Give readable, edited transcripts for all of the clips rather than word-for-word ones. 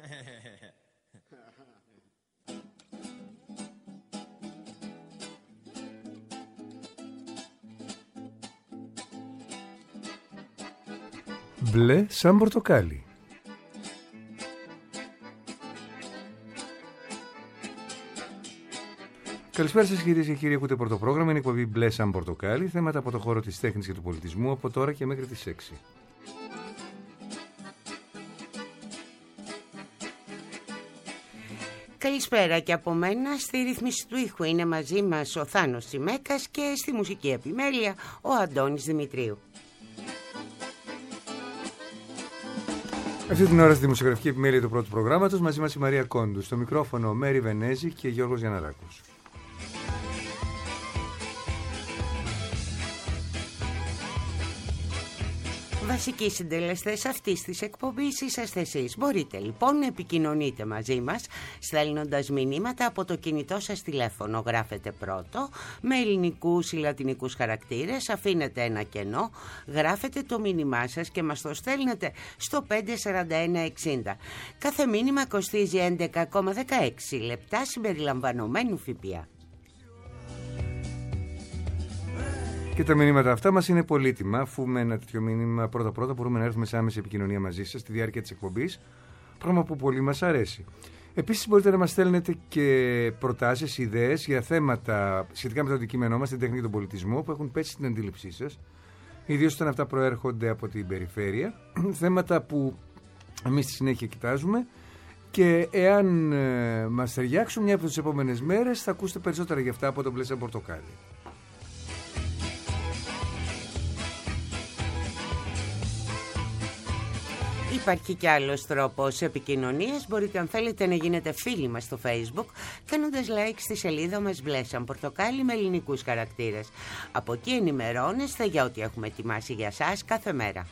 Μπλε σαν πορτοκάλι. Καλησπέρα σας κυρίες και κύριοι, ακούτε πρωτοπρόγραμμα, είναι η εκπομπή Μπλε σαν πορτοκάλι, θέματα από το χώρο της τέχνης και του πολιτισμού από τώρα και μέχρι τις 6. Καλησπέρα και από μένα. Στη ρύθμιση του ήχου είναι μαζί μας ο Θάνος Τσιμέκας και στη μουσική επιμέλεια ο Αντώνης Δημητρίου. Αυτή την ώρα στη δημοσιογραφική επιμέλεια του πρώτου προγράμματος μαζί μας η Μαρία Κόντου, στο μικρόφωνο Μέρη Βενέζη και Γιώργος Γιανναράκος. Βασικοί συντελεστές αυτής της εκπομπής είσαστε εσείς. Μπορείτε λοιπόν να επικοινωνείτε μαζί μας στέλνοντας μηνύματα από το κινητό σας τηλέφωνο. Γράφετε πρώτο με ελληνικούς ή λατινικούς χαρακτήρες, αφήνετε ένα κενό, γράφετε το μήνυμά σας και μας το στέλνετε στο 54160. Κάθε μήνυμα κοστίζει 11,16 λεπτά συμπεριλαμβανομένου ΦΠΑ. Και τα μηνύματα αυτά μας είναι πολύτιμα, αφού με ένα τέτοιο μήνυμα πρώτα-πρώτα μπορούμε να έρθουμε σε άμεση επικοινωνία μαζί σας στη διάρκεια της εκπομπής, πράγμα που πολύ μας αρέσει. Επίσης μπορείτε να μας στέλνετε και προτάσεις, ιδέες για θέματα σχετικά με το αντικείμενό μας, την τέχνη και τον πολιτισμό που έχουν πέσει στην αντίληψή σας, ιδίως όταν αυτά προέρχονται από την περιφέρεια, θέματα που εμείς στη συνέχεια κοιτάζουμε και εάν μας ταιριάξουν μια από τις επόμενες μέρες θα ακούσετε περισσότερα για αυτά από τον Μπλε σαν πορτοκάλι. Υπάρχει και άλλος τρόπος επικοινωνίας. Μπορείτε αν θέλετε να γίνετε φίλοι μας στο Facebook κάνοντας like στη σελίδα μας Μπλε σαν πορτοκάλι με ελληνικούς χαρακτήρες. Από εκεί ενημερώνεστε για ό,τι έχουμε ετοιμάσει για σας κάθε μέρα.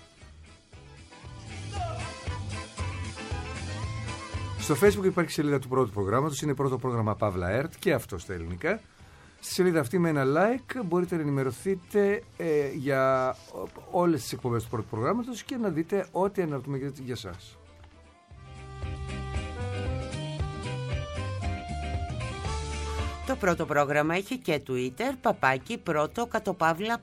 Στο Facebook υπάρχει σελίδα του πρώτου προγράμματος, είναι πρώτο πρόγραμμα Παύλα ΕΡΤ και αυτό στα ελληνικά. Στη σελίδα αυτή με ένα like μπορείτε να ενημερωθείτε για όλες τις εκπομπές του πρώτου προγράμματος και να δείτε ό,τι αναρτούμε για σας. Το πρώτο πρόγραμμα έχει και Twitter, _πρώτο_πρόγραμμα.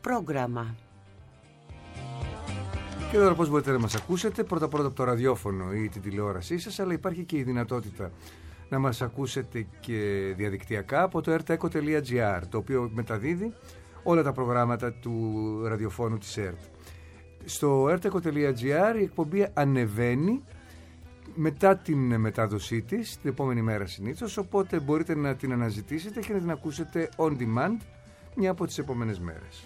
Και τώρα πώς μπορείτε να μας ακούσετε, πρώτα-πρώτα από το ραδιόφωνο ή την τηλεόρασή σας, αλλά υπάρχει και η δυνατότητα να μας ακούσετε και διαδικτυακά από το rteco.gr, το οποίο μεταδίδει όλα τα προγράμματα του ραδιοφώνου της ΕΡΤ. Στο rteco.gr η εκπομπή ανεβαίνει μετά την μετάδοσή της, την επόμενη μέρα συνήθως, οπότε μπορείτε να την αναζητήσετε και να την ακούσετε on demand μια από τις επόμενες μέρες.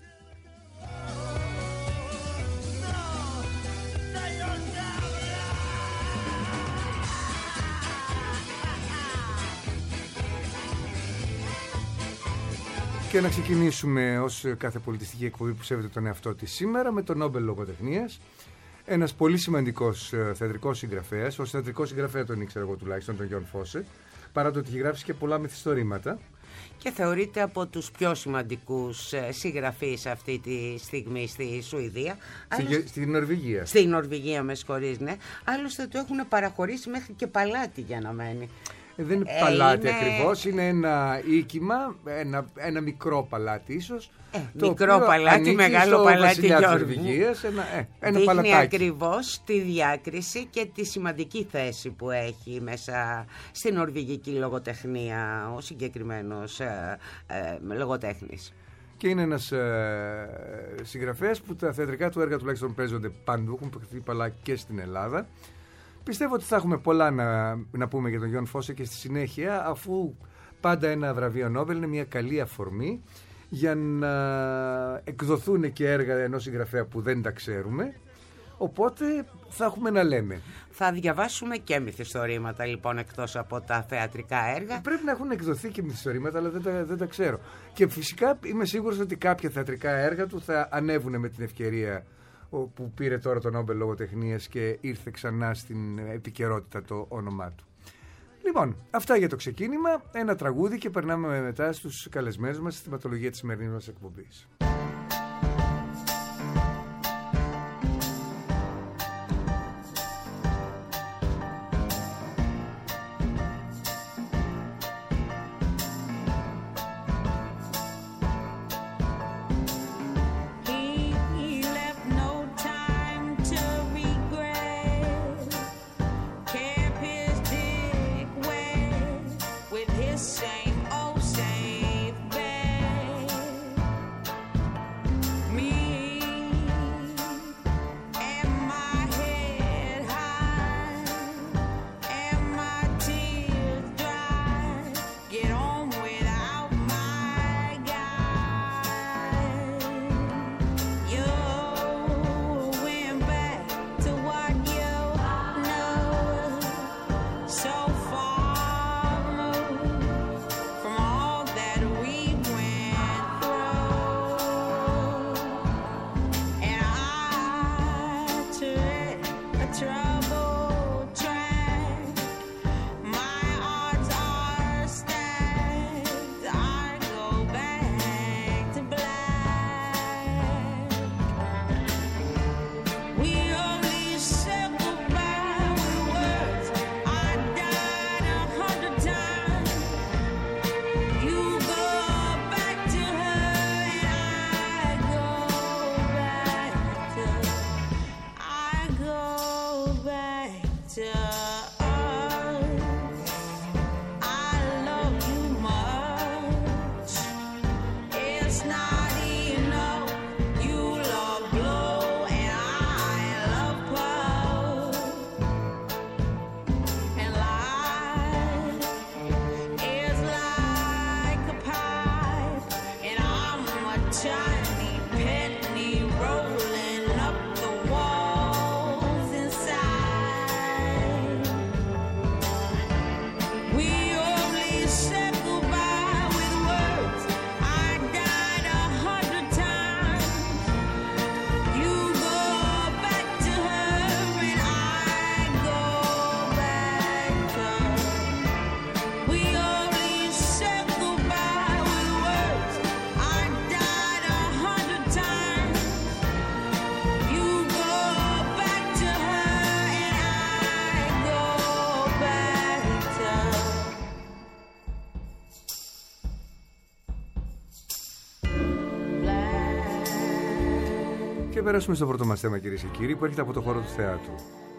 Και να ξεκινήσουμε ως κάθε πολιτιστική εκπομπή που σέβεται τον εαυτό της σήμερα με τον Νόμπελ Λογοτεχνίας. Ένας πολύ σημαντικός θεατρικός συγγραφέας, ως θεατρικό συγγραφέα τον ήξερα εγώ τουλάχιστον, τον Γιον Φώσε, παρά το ότι έχει γράψει και πολλά μυθιστορήματα. Και θεωρείται από τους πιο σημαντικούς συγγραφείς αυτή τη στιγμή στη Σουηδία. Στην Νορβηγία. Στη Νορβηγία, με συγχωρείς, ναι. Άλλωστε το έχουν παραχωρήσει μέχρι και παλάτι για να μένει. Δεν είναι παλάτι ακριβώς, είναι ένα οίκημα, ένα μικρό παλάτι ίσως. Μικρό παλάτι, μεγάλο παλάτι Νορβηγίας, ένα παλατάκι. Δείχνει ακριβώς τη διάκριση και τη σημαντική θέση που έχει μέσα στην νορβηγική λογοτεχνία ο συγκεκριμένος λογοτέχνης. Και είναι ένας συγγραφέας που τα θεατρικά του έργα τουλάχιστον παίζονται παντού, έχουν παιχθεί παλά και στην Ελλάδα. Πιστεύω ότι θα έχουμε πολλά να πούμε για τον Γιον Φώσε και στη συνέχεια, αφού πάντα ένα βραβείο Νόμπελ είναι μια καλή αφορμή για να εκδοθούν και έργα ενός συγγραφέα που δεν τα ξέρουμε, οπότε θα έχουμε να λέμε. Θα διαβάσουμε και μυθιστορήματα λοιπόν εκτός από τα θεατρικά έργα. Πρέπει να έχουν εκδοθεί και μυθιστορήματα, αλλά δεν τα ξέρω. Και φυσικά είμαι σίγουρος ότι κάποια θεατρικά έργα του θα ανέβουν με την ευκαιρία που πήρε τώρα το Νόμπελ Λογοτεχνίας και ήρθε ξανά στην επικαιρότητα το όνομά του. Λοιπόν, αυτά για το ξεκίνημα, ένα τραγούδι και περνάμε μετά στους καλεσμένους μας στη θεματολογία της σημερινής μας εκπομπής. Και περάσουμε στο πρώτο μας θέμα, κυρίες και κύριοι, που έρχεται από το χώρο του θεάτρου.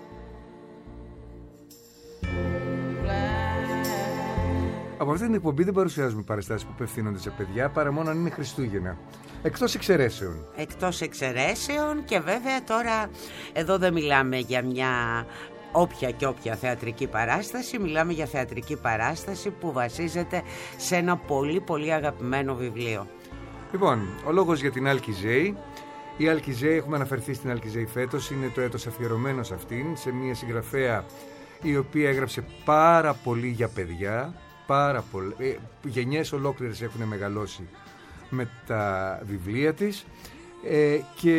Από αυτή την εκπομπή δεν παρουσιάζουμε παραστάσεις που απευθύνονται σε παιδιά, παρά μόνο αν είναι Χριστούγεννα. Εκτός εξαιρέσεων. Εκτός εξαιρέσεων, και βέβαια τώρα εδώ δεν μιλάμε για μια όποια και όποια θεατρική παράσταση, μιλάμε για θεατρική παράσταση που βασίζεται σε ένα πολύ πολύ αγαπημένο βιβλίο. Λοιπόν, ο λόγος για την Αλκιζέη. Η Αλκιζέη, έχουμε αναφερθεί στην Αλκιζέη φέτος, είναι το έτος αφιερωμένο σε αυτήν, σε μια συγγραφέα η οποία έγραψε πάρα πολύ για παιδιά, πάρα πολύ, γενιές ολόκληρες έχουν μεγαλώσει με τα βιβλία της, και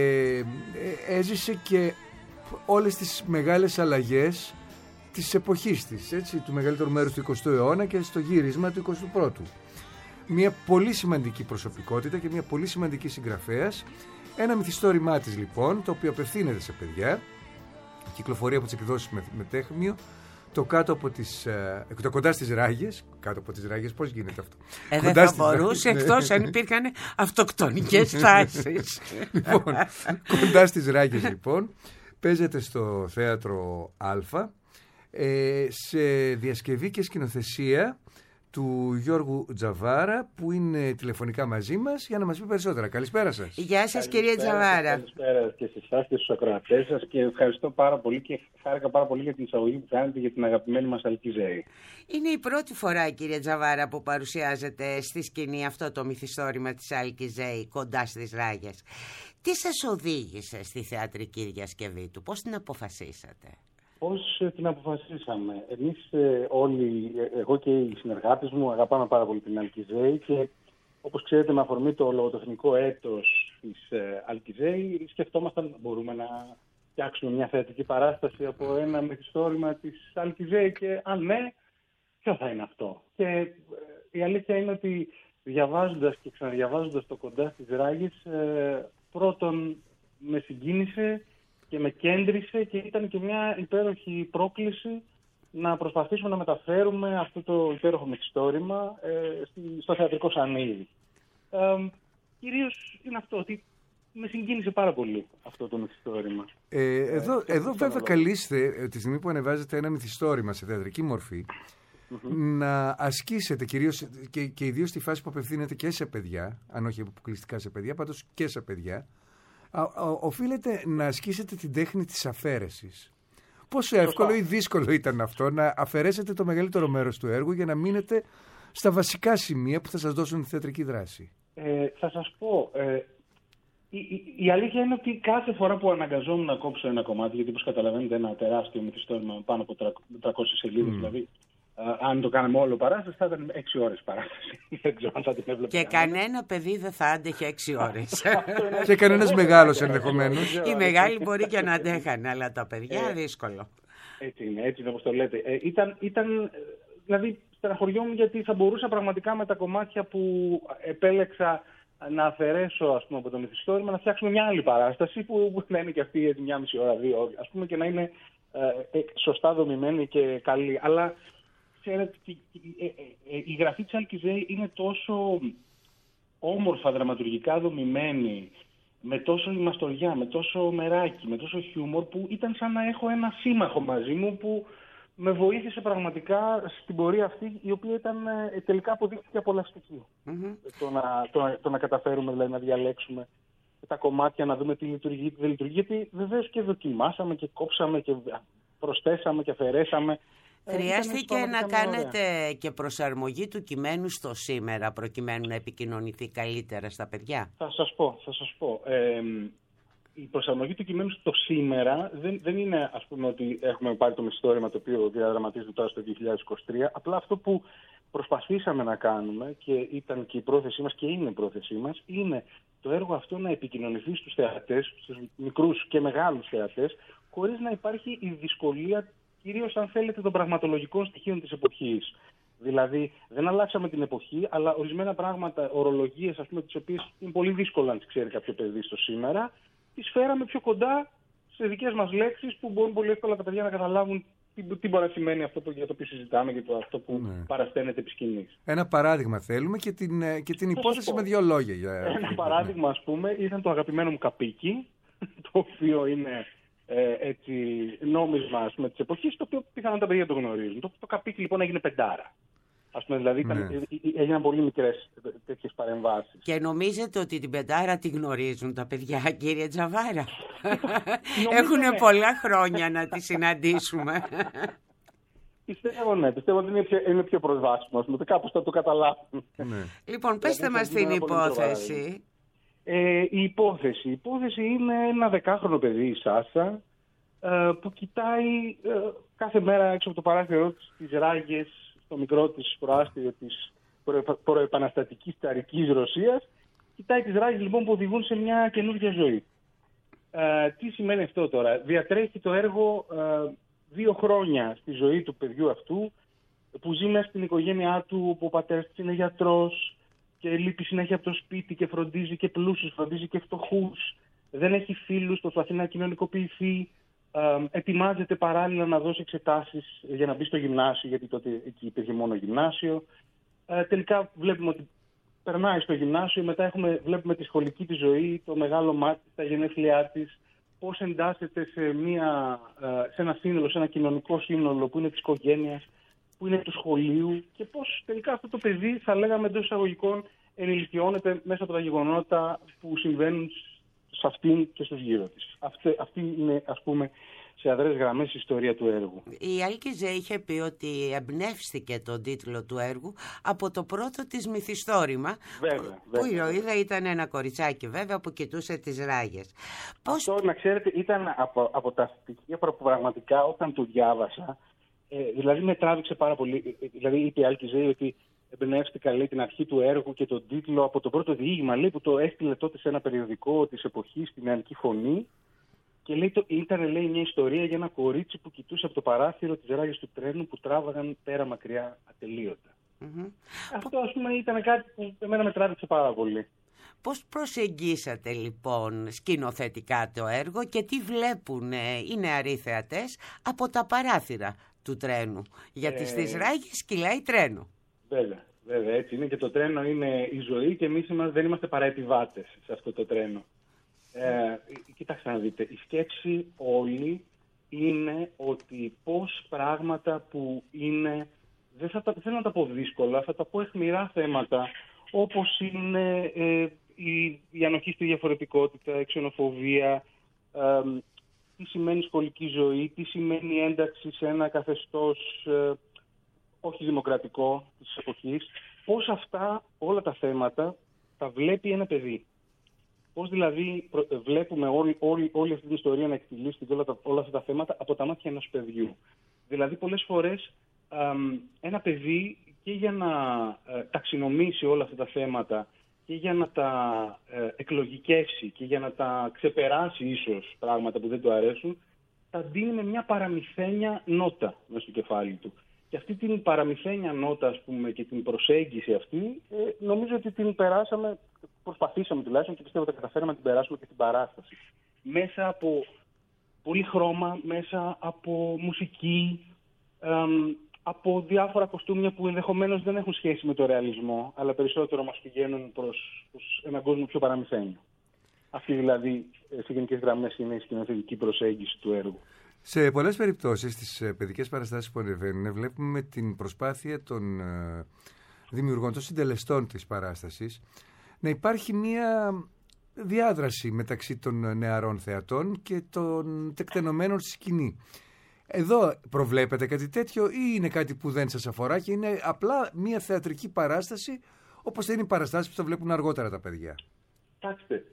έζησε και όλες τις μεγάλες αλλαγές της εποχής της, έτσι, του μεγαλύτερου μέρους του 20ου αιώνα και στο γύρισμα του 21ου. Μια πολύ σημαντική προσωπικότητα και μια πολύ σημαντική συγγραφέας. Ένα μυθιστόρημά της λοιπόν, το οποίο απευθύνεται σε παιδιά, κυκλοφορεί από τις εκδόσεις Μετέχμιο, το κοντά στις ράγες. Κάτω από τις ράγες, πώς γίνεται αυτό? Δεν θα μπορούσε, εκτός αν υπήρχαν αυτοκτονικές τάσεις. Λοιπόν, κοντά στις ράγες λοιπόν, παίζεται στο θέατρο Α, σε διασκευή και σκηνοθεσία του Γιώργου Τζαβάρα, που είναι τηλεφωνικά μαζί μας για να μας πει περισσότερα. Καλησπέρα σας. Γεια σας, κύριε Τζαβάρα. Καλησπέρα και σε εσάς και στους ακροατές σας, και ευχαριστώ πάρα πολύ και χάρηκα πάρα πολύ για την εισαγωγή που κάνετε για την αγαπημένη μας Αλκιζέη. Είναι η πρώτη φορά, κύριε Τζαβάρα, που παρουσιάζεται στη σκηνή αυτό το μυθιστόρημα της Αλκιζέη, κοντά στις ράγες. Τι σας οδήγησε στη θεατρική διασκευή του, πώς την αποφασίσατε? Πώς την αποφασίσαμε? Εμείς όλοι, εγώ και οι συνεργάτες μου, αγαπάμε πάρα πολύ την Αλκιζέη, και όπως ξέρετε, με αφορμή το λογοτεχνικό έτος της Αλκιζέη, σκεφτόμασταν μπορούμε να φτιάξουμε μια θεατρική παράσταση από ένα μυθιστόρημα της Αλκιζέη, και αν ναι, ποιο θα είναι αυτό? Και η αλήθεια είναι ότι διαβάζοντας και ξαναδιαβάζοντας το κοντά στις ράγες, πρώτον με συγκίνησε και με κέντρισε, και ήταν και μια υπέροχη πρόκληση να προσπαθήσουμε να μεταφέρουμε αυτό το υπέροχο μυθιστόρημα στο θεατρικό σανίδι. Κυρίως είναι αυτό, ότι με συγκίνησε πάρα πολύ αυτό το μυθιστόρημα. Εδώ βέβαια καλείστε, τη στιγμή που ανεβάζετε ένα μυθιστόρημα σε θεατρική μορφή, να ασκήσετε κυρίως και ιδίως στη φάση που απευθύνεται και σε παιδιά, αν όχι αποκλειστικά σε παιδιά, πάντως και σε παιδιά, οφείλετε να ασκήσετε την τέχνη της αφαίρεσης. Πόσο εύκολο ή δύσκολο ήταν αυτό να αφαιρέσετε το μεγαλύτερο μέρος του έργου για να μείνετε στα βασικά σημεία που θα σας δώσουν τη θεατρική δράση? Θα σας πω, η αλήθεια είναι ότι κάθε φορά που αναγκαζόμουν να κόψω ένα κομμάτι, γιατί όπως καταλαβαίνετε ένα τεράστιο μυθιστόρημα πάνω από 300 σελίδες, δηλαδή αν το κάναμε όλο παράσταση θα ήταν 6 ώρες παράσταση. Δεν ξέρω αν θα την έβλεπε. Και κανένα παιδί δεν θα άντεχε 6 ώρες. Και κανένας μεγάλος ενδεχομένως. Οι μεγάλοι μπορεί και να αντέχανε, αλλά τα παιδιά δύσκολο. Έτσι είναι όπως το λέτε. Δηλαδή στεναχωριόμουν, γιατί θα μπορούσα πραγματικά με τα κομμάτια που επέλεξα να αφαιρέσω, ας πούμε, από το μυθιστόρημα, να φτιάξουμε μια άλλη παράσταση που να είναι και αυτή 1,5 ώρα, 2 ώρες, ας πούμε, και να είναι σωστά δομημένη και καλή. Αλλά ξέρετε, η γραφή της Αλκιζέη είναι τόσο όμορφα δραματουργικά δομημένη, με τόσο ημαστοριά, με τόσο μεράκι, με τόσο χιούμορ, που ήταν σαν να έχω ένα σύμμαχο μαζί μου που με βοήθησε πραγματικά στην πορεία αυτή, η οποία ήταν τελικά αποδείχθηκε απολαυστική. Το να καταφέρουμε δηλαδή να διαλέξουμε τα κομμάτια, να δούμε τι λειτουργεί, τι δεν λειτουργεί, γιατί βεβαίως και δοκιμάσαμε και κόψαμε και προσθέσαμε και αφαιρέσαμε. Χρειάστηκε να κάνετε και προσαρμογή του κειμένου στο σήμερα, προκειμένου να επικοινωνηθεί καλύτερα στα παιδιά? Θα σας πω. Η προσαρμογή του κειμένου στο σήμερα δεν είναι, ας πούμε, ότι έχουμε πάρει το μυθιστόρημα το οποίο διαδραματίζεται τώρα στο 2023. Απλά αυτό που προσπαθήσαμε να κάνουμε, και ήταν και η πρόθεσή μας και είναι η πρόθεσή μας, είναι το έργο αυτό να επικοινωνηθεί στους θεατές, στους μικρούς και μεγάλους θεατές, χωρίς να υπάρχει η δυσκολία, κυρίως αν θέλετε, των πραγματολογικών στοιχείων της εποχής. Δηλαδή, δεν αλλάξαμε την εποχή, αλλά ορισμένα πράγματα, ορολογίες, ας πούμε, τις οποίες είναι πολύ δύσκολο να τις ξέρει κάποιο παιδί στο σήμερα, τις φέραμε πιο κοντά σε δικές μας λέξεις, που μπορούν πολύ εύκολα τα παιδιά να καταλάβουν τι μπορεί να σημαίνει αυτό για το οποίο συζητάμε και αυτό που παρασταίνεται επί σκηνής. Ένα παράδειγμα θέλουμε και την υπόθεση με 2 λόγια. Ένα παράδειγμα, ας πούμε, ήταν το αγαπημένο μου καπίκι, το οποίο είναι έτσι νόμισμα, ας πούμε, της εποχής, το οποίο πιθανόν τα παιδιά το γνωρίζουν. Το καπίκι λοιπόν έγινε 5. Ας πούμε, δηλαδή έγιναν πολύ μικρές τέτοιες παρεμβάσεις. Και νομίζετε ότι την 5 τη γνωρίζουν τα παιδιά, κύριε Τζαβάρα? Έχουν πολλά χρόνια να τη συναντήσουμε. Πιστεύω ότι είναι πιο προσβάσιμο. Κάπως θα το καταλάβουν. Λοιπόν, πέστε μας την υπόθεση. Η υπόθεση είναι ένα 10χρονο παιδί, η Σάσα, που κοιτάει κάθε μέρα έξω από το παράθυρό της τις ράγες στο μικρό της προάστιο της προεπαναστατικής τσαρικής Ρωσίας. Κοιτάει τις ράγες λοιπόν που οδηγούν σε μια καινούργια ζωή. Τι σημαίνει αυτό τώρα? Διατρέχει το έργο 2 χρόνια στη ζωή του παιδιού αυτού, που ζει μέσα στην οικογένειά του, που ο πατέρας της είναι γιατρός και λείπει συνέχεια από το σπίτι και φροντίζει και πλούσιους, φροντίζει και φτωχούς, δεν έχει φίλους, προσπαθεί να κοινωνικοποιηθεί, ετοιμάζεται παράλληλα να δώσει εξετάσεις για να μπει στο γυμνάσιο, γιατί τότε εκεί υπήρχε μόνο γυμνάσιο. Τελικά βλέπουμε ότι περνάει στο γυμνάσιο, μετά βλέπουμε τη σχολική της ζωή, το μεγάλο μάτι, τα γενέθλιά της, πώς εντάσσεται σε ένα σύνολο, σε ένα κοινωνικό σύνολο που είναι της οικογένειας, που είναι του σχολείου, και πώς τελικά αυτό το παιδί, θα λέγαμε εντός εισαγωγικών, ενηλικιώνεται μέσα από τα γεγονότα που συμβαίνουν σε αυτήν και στους γύρω της. Αυτή είναι, ας πούμε, σε αδρές γραμμές η ιστορία του έργου. Η Άλκιζε είχε πει ότι εμπνεύστηκε τον τίτλο του έργου από το πρώτο της μυθιστόρημα. Βέβαια. Που η Ροίδα ήταν ένα κοριτσάκι, βέβαια, που κοιτούσε τις ράγες. Αυτό, να ξέρετε, ήταν από τα στοιχεία που πραγματικά όταν το διάβασα, δηλαδή με τράβηξε πάρα πολύ. Δηλαδή είπε η Άλκιζε ότι εμπνεύστηκα, λέει, την αρχή του έργου και τον τίτλο από το πρώτο διήγημα, λέει, που το έστειλε τότε σε ένα περιοδικό της εποχής, στη Νεανική Φωνή. Και λέει, ήταν, λέει, μια ιστορία για ένα κορίτσι που κοιτούσε από το παράθυρο τις ράγες του τρένου που τράβαγαν πέρα μακριά ατελείωτα. Αυτό, ας πούμε, ήταν κάτι που εμένα με τράβηξε πάρα πολύ. Πώς προσεγγίσατε λοιπόν σκηνοθετικά το έργο και τι βλέπουν οι νεαροί θεατές από τα παράθυρα του τρένου? Γιατί στις ράγες κυλάει τρένο. Βέβαια, έτσι είναι, και το τρένο είναι η ζωή και εμείς δεν είμαστε παρά επιβάτες σε αυτό το τρένο. Κοιτάξτε να δείτε, η σκέψη όλη είναι ότι πώς πράγματα που είναι, δεν θέλω να τα πω δύσκολα, θα τα πω αιχμηρά θέματα, όπως είναι η ανοχή στη διαφορετικότητα, η ξενοφοβία, τι σημαίνει σχολική ζωή, τι σημαίνει ένταξη σε ένα καθεστώς όχι δημοκρατικό της εποχής, πώς αυτά όλα τα θέματα τα βλέπει ένα παιδί. Πώς δηλαδή βλέπουμε όλη αυτή την ιστορία να εκτελήσει όλα αυτά τα θέματα από τα μάτια ενός παιδιού. Δηλαδή πολλές φορές ένα παιδί, και για να ταξινομήσει όλα αυτά τα θέματα και για να τα εκλογικεύσει και για να τα ξεπεράσει ίσως πράγματα που δεν του αρέσουν, τα δίνει με μια παραμυθένια νότα μέσα στο κεφάλι του. Και αυτή την παραμυθένια νότα, ας πούμε, και την προσέγγιση αυτή, νομίζω ότι την περάσαμε, προσπαθήσαμε τουλάχιστον, και πιστεύω ότι τα καταφέραμε να την περάσουμε και στην παράσταση. Μέσα από πολύ χρώμα, μέσα από μουσική, από διάφορα κοστούμια που ενδεχομένως δεν έχουν σχέση με το ρεαλισμό, αλλά περισσότερο μας πηγαίνουν προς έναν κόσμο πιο παραμυθένιο. Αυτή δηλαδή, σε γενικές γραμμές, είναι η σκηνοθετική προσέγγιση του έργου. Σε πολλές περιπτώσεις, στις παιδικές παραστάσεις που ανεβαίνουν, βλέπουμε την προσπάθεια των δημιουργών, των συντελεστών της παράστασης, να υπάρχει μία διάδραση μεταξύ των νεαρών θεατών και των τεκτενωμένων στη σκηνή. Εδώ προβλέπετε κάτι τέτοιο ή είναι κάτι που δεν σας αφορά και είναι απλά μία θεατρική παράσταση, όπως είναι οι παραστάσεις που θα βλέπουν αργότερα τα παιδιά? Κοιτάξτε,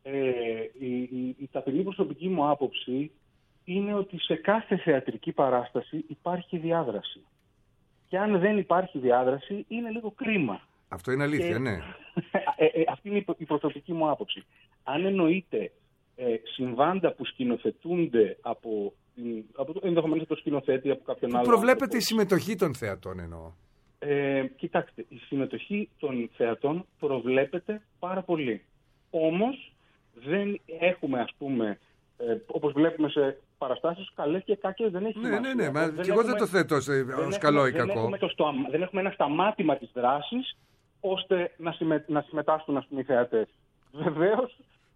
η ταπεινή προσωπική μου άποψη είναι ότι σε κάθε θεατρική παράσταση υπάρχει διάδραση. Και αν δεν υπάρχει διάδραση, είναι λίγο κρίμα. Αυτό είναι αλήθεια, ναι. Αυτή είναι η προσωπική μου άποψη. Αν εννοείται συμβάντα που σκηνοθετούνται από ενδεχομένως το σκηνοθέτη, από κάποιον άλλο. Προβλέπεται η συμμετοχή των θεατών, εννοώ. Κοιτάξτε, η συμμετοχή των θεατών προβλέπεται πάρα πολύ. Όμως δεν έχουμε, ας πούμε, όπως βλέπουμε σε παραστάσεις, καλές και κακές, δεν έχει σημασία. Ναι, και εγώ δεν το θέτω ως καλό ή κακό. Δεν έχουμε ένα σταμάτημα της δράσης ώστε να συμμετάσχουν, ας πούμε, οι θεατές. Βεβαίως,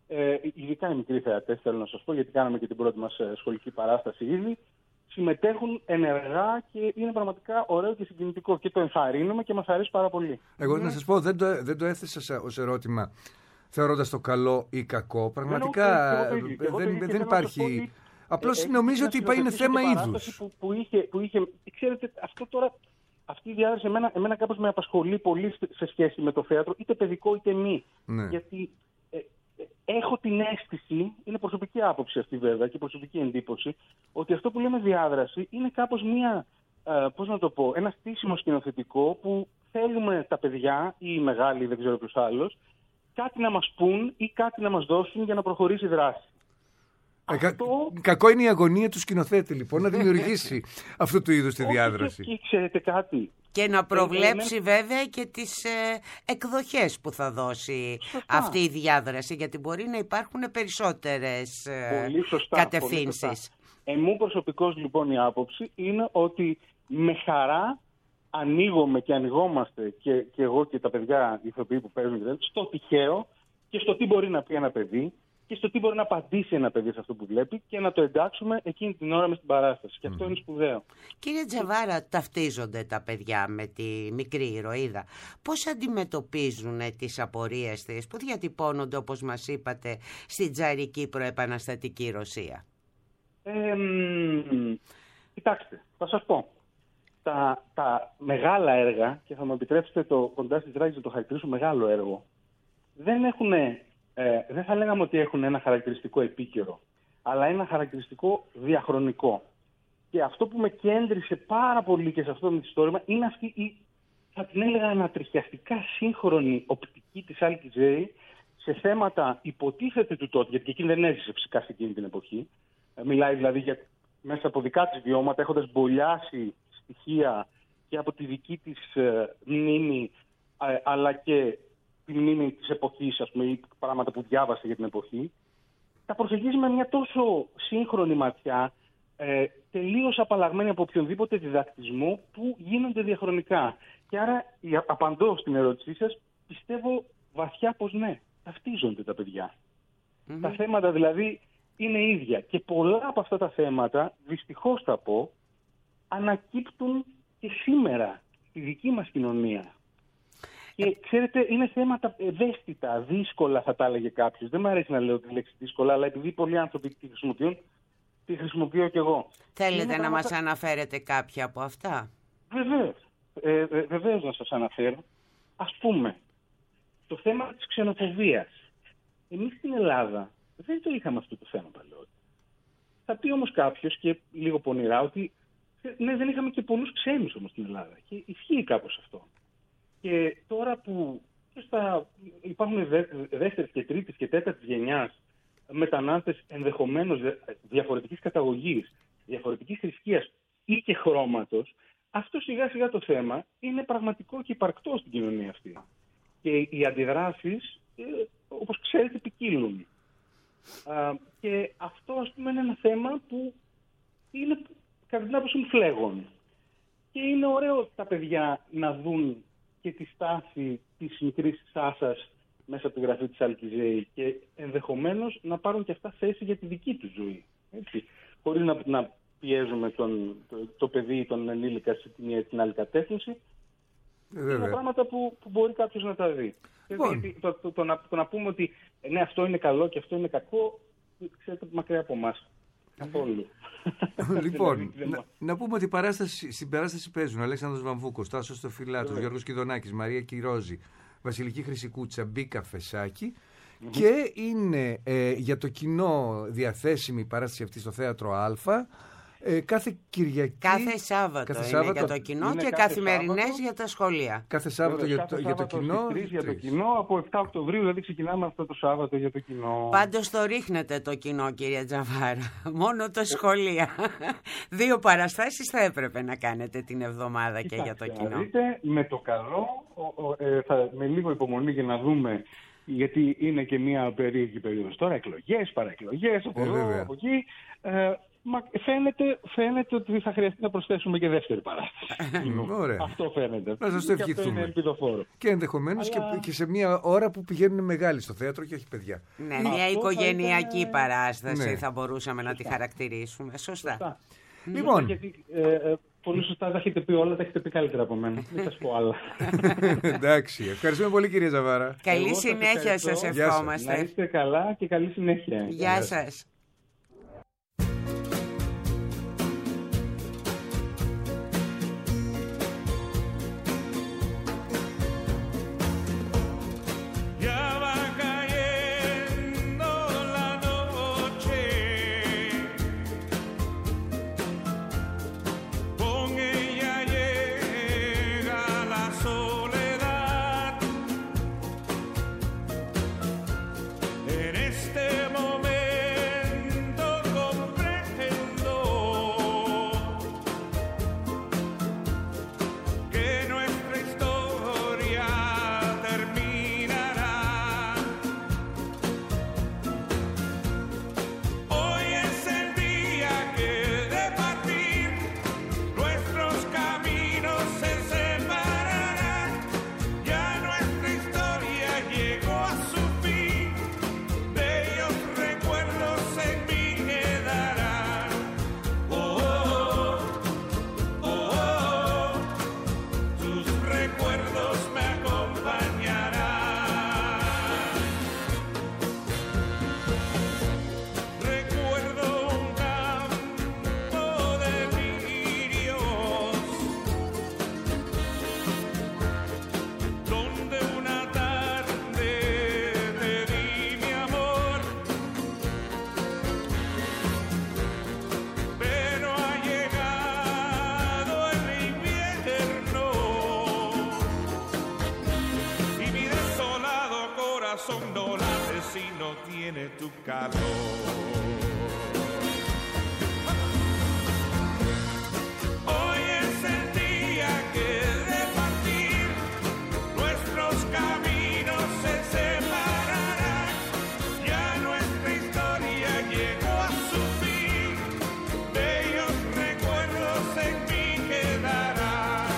ειδικά οι μικροί θεατές, θέλω να σας πω, γιατί κάναμε και την πρώτη μας σχολική παράσταση ήδη, συμμετέχουν ενεργά και είναι πραγματικά ωραίο και συγκινητικό και το ενθαρρύνουμε και μας αρέσει πάρα πολύ. Εγώ να σας πω, δεν το έθεσα ως ερώτημα θεωρώντας το καλό ή κακό. Πραγματικά δεν υπάρχει. Απλώς νομίζω ότι είναι θέμα είδους. Που είχε, ξέρετε, αυτό τώρα, αυτή η διάδραση εμένα κάπως με απασχολεί πολύ σε σχέση με το θέατρο, είτε παιδικό είτε μη. Ναι. Γιατί έχω την αίσθηση, είναι προσωπική άποψη αυτή βέβαια και προσωπική εντύπωση, ότι αυτό που λέμε διάδραση είναι κάπως ένα στήσιμο σκηνοθετικό που θέλουμε τα παιδιά ή οι μεγάλοι, δεν ξέρω ποιος άλλος, κάτι να μας πούν ή κάτι να μας δώσουν για να προχωρήσει η δράση. Κακό είναι η αγωνία του σκηνοθέτη, λοιπόν, να δημιουργήσει αυτού του είδους τη διάδραση. Και ξέρετε κάτι. Και να προβλέψει βέβαια και τις εκδοχές που θα δώσει αυτή η διάδραση, γιατί μπορεί να υπάρχουν περισσότερες κατευθύνσεις. Μου προσωπικώς λοιπόν η άποψη είναι ότι με χαρά ανοίγομαι και ανοιγόμαστε και εγώ και τα παιδιά, οι ηθοποιοί που παίζουν, στο τυχαίο και στο τι μπορεί να πει ένα παιδί και στο τι μπορεί να απαντήσει ένα παιδί σε αυτό που βλέπει και να το εντάξουμε εκείνη την ώρα μες στην παράσταση. Και αυτό είναι σπουδαίο. Κύριε Τζαβάρα, ταυτίζονται τα παιδιά με τη μικρή ηρωίδα. Πώς αντιμετωπίζουν τις απορίες της που διατυπώνονται, όπως μας είπατε, στην τσαρική προεπαναστατική Ρωσία? Κοιτάξτε, θα σας πω. Τα μεγάλα έργα, και θα μου επιτρέψετε το Κοντά στις Ράγες να το χαρακτηρίσω μεγάλο έργο, δεν θα λέγαμε ότι έχουν ένα χαρακτηριστικό επίκαιρο, αλλά ένα χαρακτηριστικό διαχρονικό. Και αυτό που με κέντρισε πάρα πολύ και σε αυτό το μυθιστόρημα είναι αυτή η, θα την έλεγα, ανατριχιαστικά σύγχρονη οπτική της Άλκη Ζέη σε θέματα υποτίθεται του τότε, γιατί εκείνη δεν έζησε φυσικά σε εκείνη την εποχή. Μιλάει δηλαδή μέσα από δικά της βιώματα, έχοντας μπολιάσει στοιχεία και από τη δική της μνήμη, αλλά και τη μνήμη της εποχής, ας πούμε, ή πράγματα που διάβασε για την εποχή, τα προσεγγίζει με μια τόσο σύγχρονη ματιά, τελείως απαλλαγμένη από οποιονδήποτε διδακτισμό, που γίνονται διαχρονικά. Και άρα, απαντώ στην ερώτησή σας, πιστεύω βαθιά πως ναι, ταυτίζονται τα παιδιά. Τα θέματα δηλαδή είναι ίδια. Και πολλά από αυτά τα θέματα, δυστυχώς θα πω, ανακύπτουν και σήμερα στη δική μας κοινωνία. Και ξέρετε, είναι θέματα ευαίσθητα, δύσκολα θα τα έλεγε κάποιος. Δεν μου αρέσει να λέω τη λέξη δύσκολα, αλλά επειδή πολλοί άνθρωποι τη χρησιμοποιούν, τη χρησιμοποιώ κι εγώ. Θέλετε να μας αναφέρετε κάποια από αυτά? Βεβαίως. Βεβαίως να σας αναφέρω. Ας πούμε, το θέμα της ξενοφοβίας. Εμείς στην Ελλάδα δεν το είχαμε αυτό το θέμα παλαιότερα. Θα πει όμως κάποιος, και λίγο πονηρά, ότι ναι, δεν είχαμε και πολλούς ξένους όμως στην Ελλάδα. Και ισχύει κάπως αυτό. Και τώρα που υπάρχουν δεύτερης και τρίτης και τέταρτης γενιάς μετανάστες ενδεχομένως διαφορετικής καταγωγής, διαφορετικής θρησκείας ή και χρώματος, αυτό σιγά σιγά το θέμα είναι πραγματικό και υπαρκτό στην κοινωνία αυτή. Και οι αντιδράσεις, όπως ξέρετε, ποικίλουν. Και αυτό, ας πούμε, είναι ένα θέμα που είναι, κατά την άποψη μου, φλέγον. Και είναι ωραίο τα παιδιά να δουν και τη στάση της μικρής Σάσας μέσα από τη γραφή της Άλκη Ζέη και ενδεχομένως να πάρουν και αυτά θέση για τη δική τους ζωή. Έτσι. Χωρίς να πιέζουμε το παιδί ή τον ενήλικα σε την άλλη κατεύθυνση. Είναι πράγματα που μπορεί κάποιος να τα δει. Το να πούμε ότι ναι, αυτό είναι καλό και αυτό είναι κακό, ξέρετε, μακριά από εμάς. Καθόλου. Λοιπόν, να πούμε ότι στην παράσταση παίζουν Αλέξανδρος Βαμβούκος, Τάσος Στοφυλάτος, Γιώργος Κιδονάκης, Μαρία Κυρόζη, Βασιλική Χρυσικούτσα, Μπίκα Φεσάκη, και είναι για το κοινό διαθέσιμη η παράσταση αυτή στο Θέατρο Α. Κάθε Κυριακή. Κάθε Σάββατο είναι για το κοινό και καθημερινές για τα σχολεία. Κάθε Σάββατο για το κοινό. Για το κοινό, από 7 Οκτωβρίου, δηλαδή ξεκινάμε αυτό το Σάββατο για το κοινό. Πάντως το ρίχνετε το κοινό, κύριε Τζαβάρα. Μόνο το σχολεία. 2 παραστάσεις θα έπρεπε να κάνετε την εβδομάδα. Κοιτάξτε, και για το κοινό. Δείτε, με το καλό, με λίγο υπομονή για να δούμε. Γιατί είναι και μια περίεργη περίοδος τώρα, εκλογές, παραεκλογές, από εδώ, από εκεί. Μα φαίνεται ότι θα χρειαστεί να προσθέσουμε και δεύτερη παράσταση. Ωραία. Αυτό φαίνεται. Να σας το ευχηθούμε. Αυτό είναι ελπιδοφόρο. Και ενδεχομένως και σε μια ώρα που πηγαίνουν μεγάλοι στο θέατρο και όχι παιδιά. Ναι, μια οικογενειακή παράσταση θα μπορούσαμε να τη χαρακτηρίσουμε. Σωστά. Λοιπόν. Γιατί, πολύ σωστά τα έχετε πει όλα, τα έχετε πει καλύτερα από μένα. Μην σας πω άλλα. Εντάξει. Ευχαριστούμε πολύ, κυρία Ζαβάρα. Καλή συνέχεια σας ευχόμαστε. Να είστε καλά και καλή συνέχεια. Γεια σας. No late si no tiene tu calor. Hoy es el día que de partir nuestros caminos se separarán. Ya nuestra historia llegó a su fin, bellos recuerdos en mí quedarán.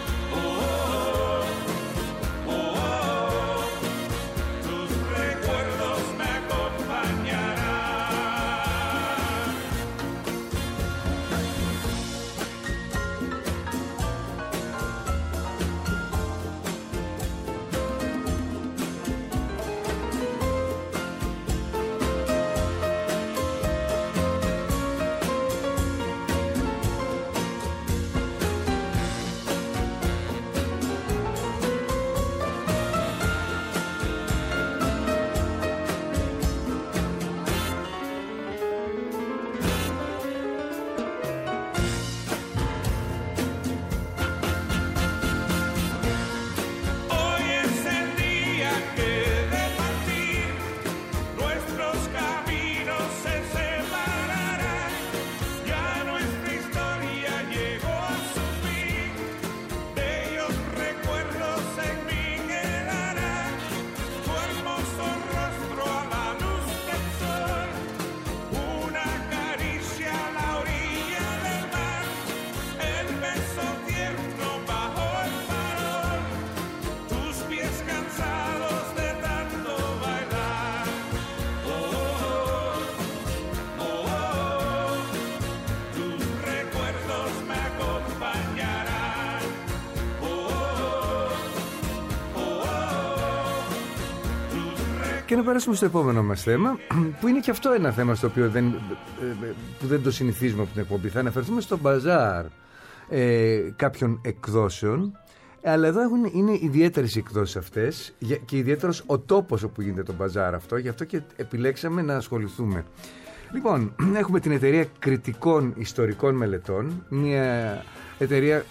Και να περάσουμε στο επόμενο μας θέμα, που είναι και αυτό ένα θέμα στο οποίο που δεν το συνηθίζουμε από την εκπομπή. Θα αναφερθούμε στο μπαζάρ κάποιων εκδόσεων, αλλά εδώ είναι ιδιαίτερες οι εκδόσεις αυτές και ιδιαίτερος ο τόπος όπου γίνεται το μπαζάρ αυτό, γι' αυτό και επιλέξαμε να ασχοληθούμε. Λοιπόν, έχουμε την εταιρεία κριτικών ιστορικών μελετών, μια εταιρεία,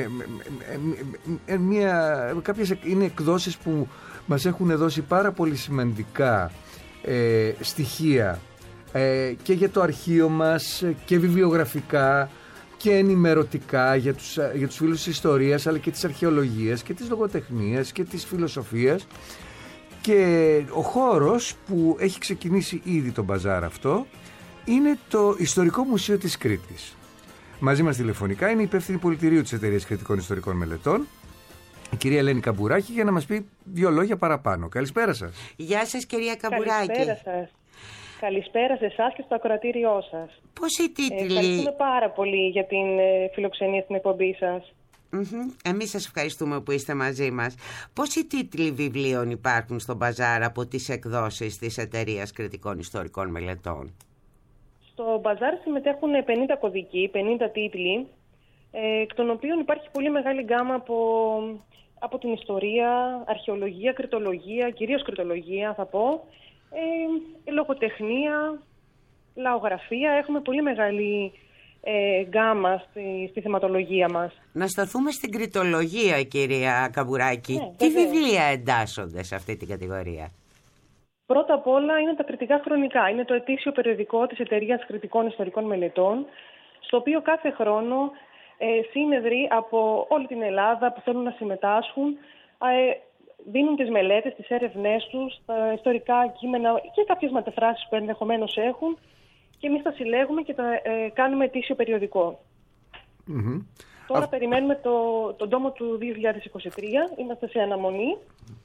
κάποιες είναι εκδόσεις που μας έχουν δώσει πάρα πολύ σημαντικά στοιχεία και για το αρχείο μας και βιβλιογραφικά και ενημερωτικά για τους φίλους της ιστορίας, αλλά και της αρχαιολογίας και της λογοτεχνίας και της φιλοσοφίας. Και ο χώρος που έχει ξεκινήσει ήδη το μπαζάρ αυτό είναι το Ιστορικό Μουσείο της Κρήτης. Μαζί μας τηλεφωνικά είναι η υπεύθυνη πολιτηρίου της Εταιρείας Κρητικών Ιστορικών Μελετών, η κυρία Ελένη Καμπουράκη, για να μας πει 2 λόγια παραπάνω. Καλησπέρα σας. Γεια σας, κυρία Καμπουράκη. Καλησπέρα σας. Καλησπέρα σε εσάς και στο ακροατήριό σας. Πώς οι τίτλοι... Ευχαριστούμε πάρα πολύ για την φιλοξενία στην εκπομπή σας. Εμείς σας ευχαριστούμε που είστε μαζί μας. Πόσοι τίτλοι βιβλίων υπάρχουν στο μπαζάρ από τις εκδόσεις της Εταιρείας Κρητικών Ιστορικών Μελετών? Στο μπαζάρ συμμετέχουν 50 κωδικοί, 50 τίτλοι, εκ των οποίων υπάρχει πολύ μεγάλη γκάμα από την ιστορία, αρχαιολογία, κρητολογία, κυρίως κρητολογία θα πω, λογοτεχνία, λαογραφία. Έχουμε πολύ μεγάλη γκάμα στη θεματολογία μας. Να σταθούμε στην κρητολογία, κυρία Καμπουράκη. Τι βιβλία εντάσσονται σε αυτή την κατηγορία? Πρώτα απ' όλα είναι τα κρητικά χρονικά. Είναι το ετήσιο περιοδικό της Εταιρείας Κρητικών Ιστορικών Μελετών, στο οποίο κάθε χρόνο σύνεδροι από όλη την Ελλάδα που θέλουν να συμμετάσχουν δίνουν τις μελέτες, τις έρευνές τους, τα ιστορικά κείμενα και κάποιες μεταφράσεις που ενδεχομένως έχουν, και εμείς τα συλλέγουμε και τα κάνουμε ετήσιο περιοδικό. Τώρα περιμένουμε τον τόμο του 2023, είμαστε σε αναμονή.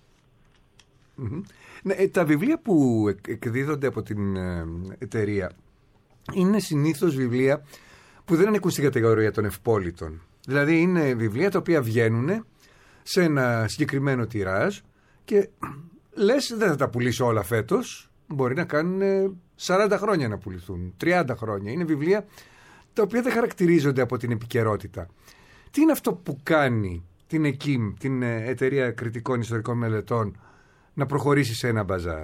Ναι, τα βιβλία που εκδίδονται από την εταιρεία είναι συνήθως βιβλία που δεν ανήκουν στην κατηγορία των ευπόλυτων. Δηλαδή είναι βιβλία τα οποία βγαίνουν σε ένα συγκεκριμένο τιράζ και λες δεν θα τα πουλήσω όλα φέτος, μπορεί να κάνουν 40 χρόνια να πουληθούν, 30 χρόνια. Είναι βιβλία τα οποία δεν χαρακτηρίζονται από την επικαιρότητα. Τι είναι αυτό που κάνει την ΕΚΙΜ, την Εταιρεία Κρητικών Ιστορικών Μελετών, να προχωρήσει σε ένα μπαζάρ?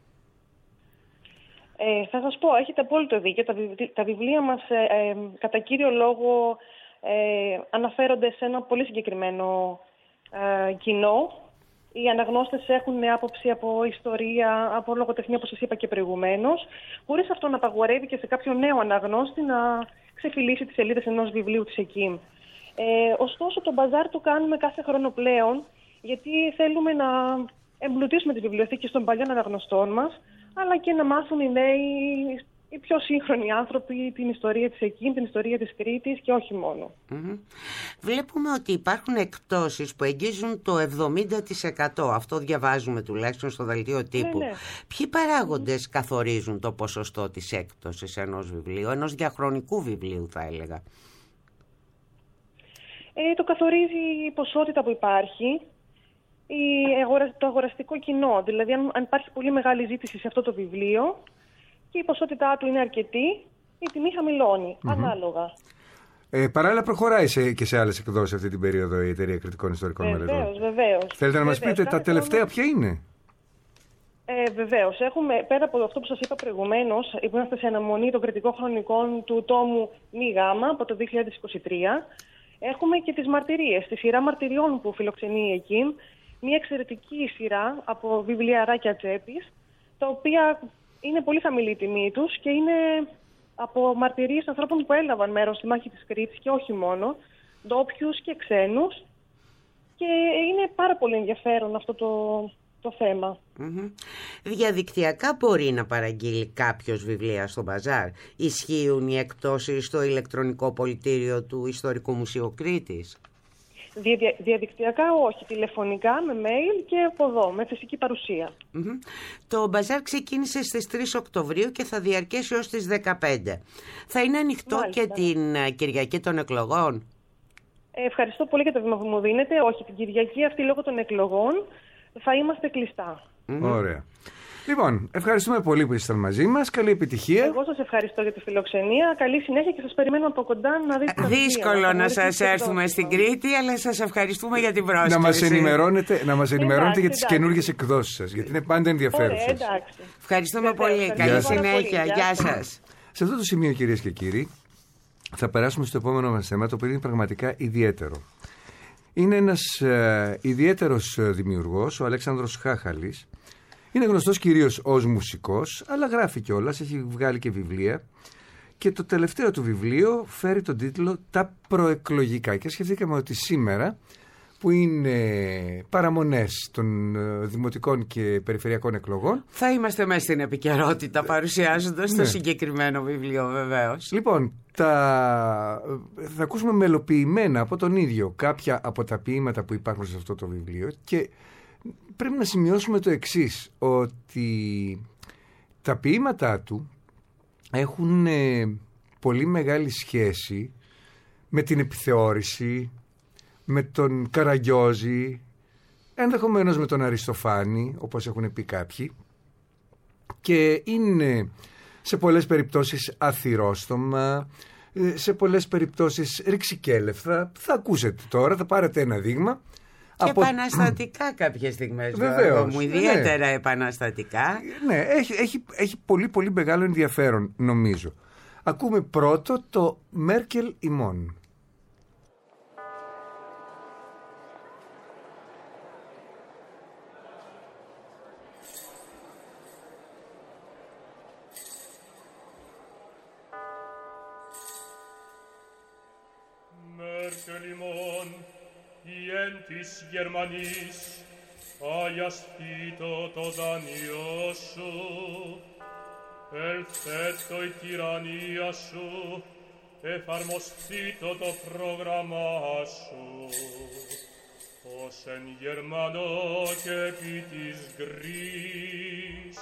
Θα σας πω, έχετε απόλυτο δίκιο. Τα βιβλία μας κατά κύριο λόγο αναφέρονται σε ένα πολύ συγκεκριμένο κοινό. Οι αναγνώστες έχουν άποψη από ιστορία, από λογοτεχνία, όπως σας είπα και προηγουμένως, χωρίς αυτό να απαγορεύει και σε κάποιον νέο αναγνώστη να ξεφυλίσει τις σελίδες ενός βιβλίου της ΕΚΙΜ. Ωστόσο, το μπαζάρ το κάνουμε κάθε χρόνο πλέον, γιατί θέλουμε να εμπλουτίσουμε τις βιβλιοθήκες των παλιών αναγνωστών μας, αλλά και να μάθουν οι νέοι, οι πιο σύγχρονοι άνθρωποι, την ιστορία της ΕΚΙΜ, την ιστορία της Κρήτης και όχι μόνο. Βλέπουμε ότι υπάρχουν εκπτώσεις που εγγίζουν το 70%. Αυτό διαβάζουμε τουλάχιστον στο δελτίο τύπου. Ναι. Ποιοι παράγοντες καθορίζουν το ποσοστό της έκπτωσης ενός βιβλίου, ενός διαχρονικού βιβλίου θα έλεγα? Το καθορίζει η ποσότητα που υπάρχει, το αγοραστικό κοινό. Δηλαδή αν υπάρχει πολύ μεγάλη ζήτηση σε αυτό το βιβλίο και η ποσότητά του είναι αρκετή, η τιμή χαμηλώνει, ανάλογα. Παράλληλα προχωράει και σε άλλες εκδόσεις αυτή την περίοδο η Εταιρεία Κρητικών Ιστορικών Μελετών. Βεβαίως. Θέλετε να μας πείτε τα τελευταία ποια είναι? Βεβαίως. Έχουμε, πέρα από αυτό που σας είπα προηγουμένως, που είμαστε σε αναμονή των κρητικών χρονικών του τόμου ΜΓ από το 2023, έχουμε και τις μαρτυρίες, τη σειρά μαρτυριών που φιλοξενεί η ΕΚΙΜ, μια εξαιρετική σειρά από βιβλιαράκια τσέπης, τα οποία είναι πολύ χαμηλή η τιμή τους και είναι από μαρτυρίες ανθρώπων που έλαβαν μέρος στη μάχη της Κρήτης και όχι μόνο, ντόπιους και ξένους, και είναι πάρα πολύ ενδιαφέρον αυτό το θέμα. Διαδικτυακά μπορεί να παραγγείλει κάποιος βιβλία στο μπαζάρ? Ισχύουν οι εκπτώσεις στο ηλεκτρονικό πολιτήριο του Ιστορικού Μουσείου Κρήτης? Διαδικτυακά όχι, τηλεφωνικά, με mail και από εδώ, με φυσική παρουσία. Το μπαζάρ ξεκίνησε στις 3 Οκτωβρίου και θα διαρκέσει ως τις 15. Θα είναι ανοιχτό και την Κυριακή των εκλογών? Ευχαριστώ πολύ για το βήμα που μου δίνετε. Όχι, την Κυριακή αυτή λόγω των εκλογών θα είμαστε κλειστά. Ωραία. Λοιπόν, ευχαριστούμε πολύ που ήσασταν μαζί μας. Καλή επιτυχία. Εγώ σας ευχαριστώ για τη φιλοξενία. Καλή συνέχεια και σας περιμένουμε από κοντά να δείτε. Δύσκολο να σας έρθουμε στην Κρήτη, αλλά σας ευχαριστούμε για την πρόσκληση. Να μας ενημερώνετε για τις καινούργιες εκδόσεις σας, γιατί είναι πάντα ενδιαφέρουσες. Ευχαριστούμε πολύ. Καλή συνέχεια. Γεια σας. Σε αυτό το σημείο, κυρίες και κύριοι, θα περάσουμε στο επόμενο μας θέμα, το οποίο είναι πραγματικά ιδιαίτερο. Είναι ένας ιδιαίτερος δημιουργός, ο Αλέξανδρος Χάχαλης. Είναι γνωστός κυρίως ως μουσικός, αλλά γράφει κιόλας, έχει βγάλει και βιβλία. Και το τελευταίο του βιβλίο φέρει τον τίτλο «Τα προεκλογικά». Και σκεφτήκαμε ότι σήμερα, που είναι παραμονές των δημοτικών και περιφερειακών εκλογών. Θα είμαστε μέσα στην επικαιρότητα παρουσιάζοντας το συγκεκριμένο βιβλίο, βεβαίως. Λοιπόν, θα ακούσουμε μελοποιημένα από τον ίδιο κάποια από τα ποίηματα που υπάρχουν σε αυτό το βιβλίο, και πρέπει να σημειώσουμε το εξής, ότι τα ποίηματά του έχουν πολύ μεγάλη σχέση με την επιθεώρηση, με τον Καραγκιόζη, ενδεχομένως με τον Αριστοφάνη, όπως έχουν πει κάποιοι, και είναι σε πολλές περιπτώσεις αθυρόστομα, σε πολλές περιπτώσεις ρηξικέλευθα. Θα ακούσετε τώρα, θα πάρετε ένα δείγμα. Και επαναστατικά κάποιες στιγμές, βεβαίως, μου ιδιαίτερα επαναστατικά. Ναι, έχει πολύ πολύ μεγάλο ενδιαφέρον, νομίζω. Ακούμε πρώτο το «Μέρκελ ημών». Merkel imon, ientis Germanis, aias fito to danio su, elfettoi tirania su, εφαρμος φύτω το πρόγραμμα σου, ως εν Γερμανό και επί της γρής.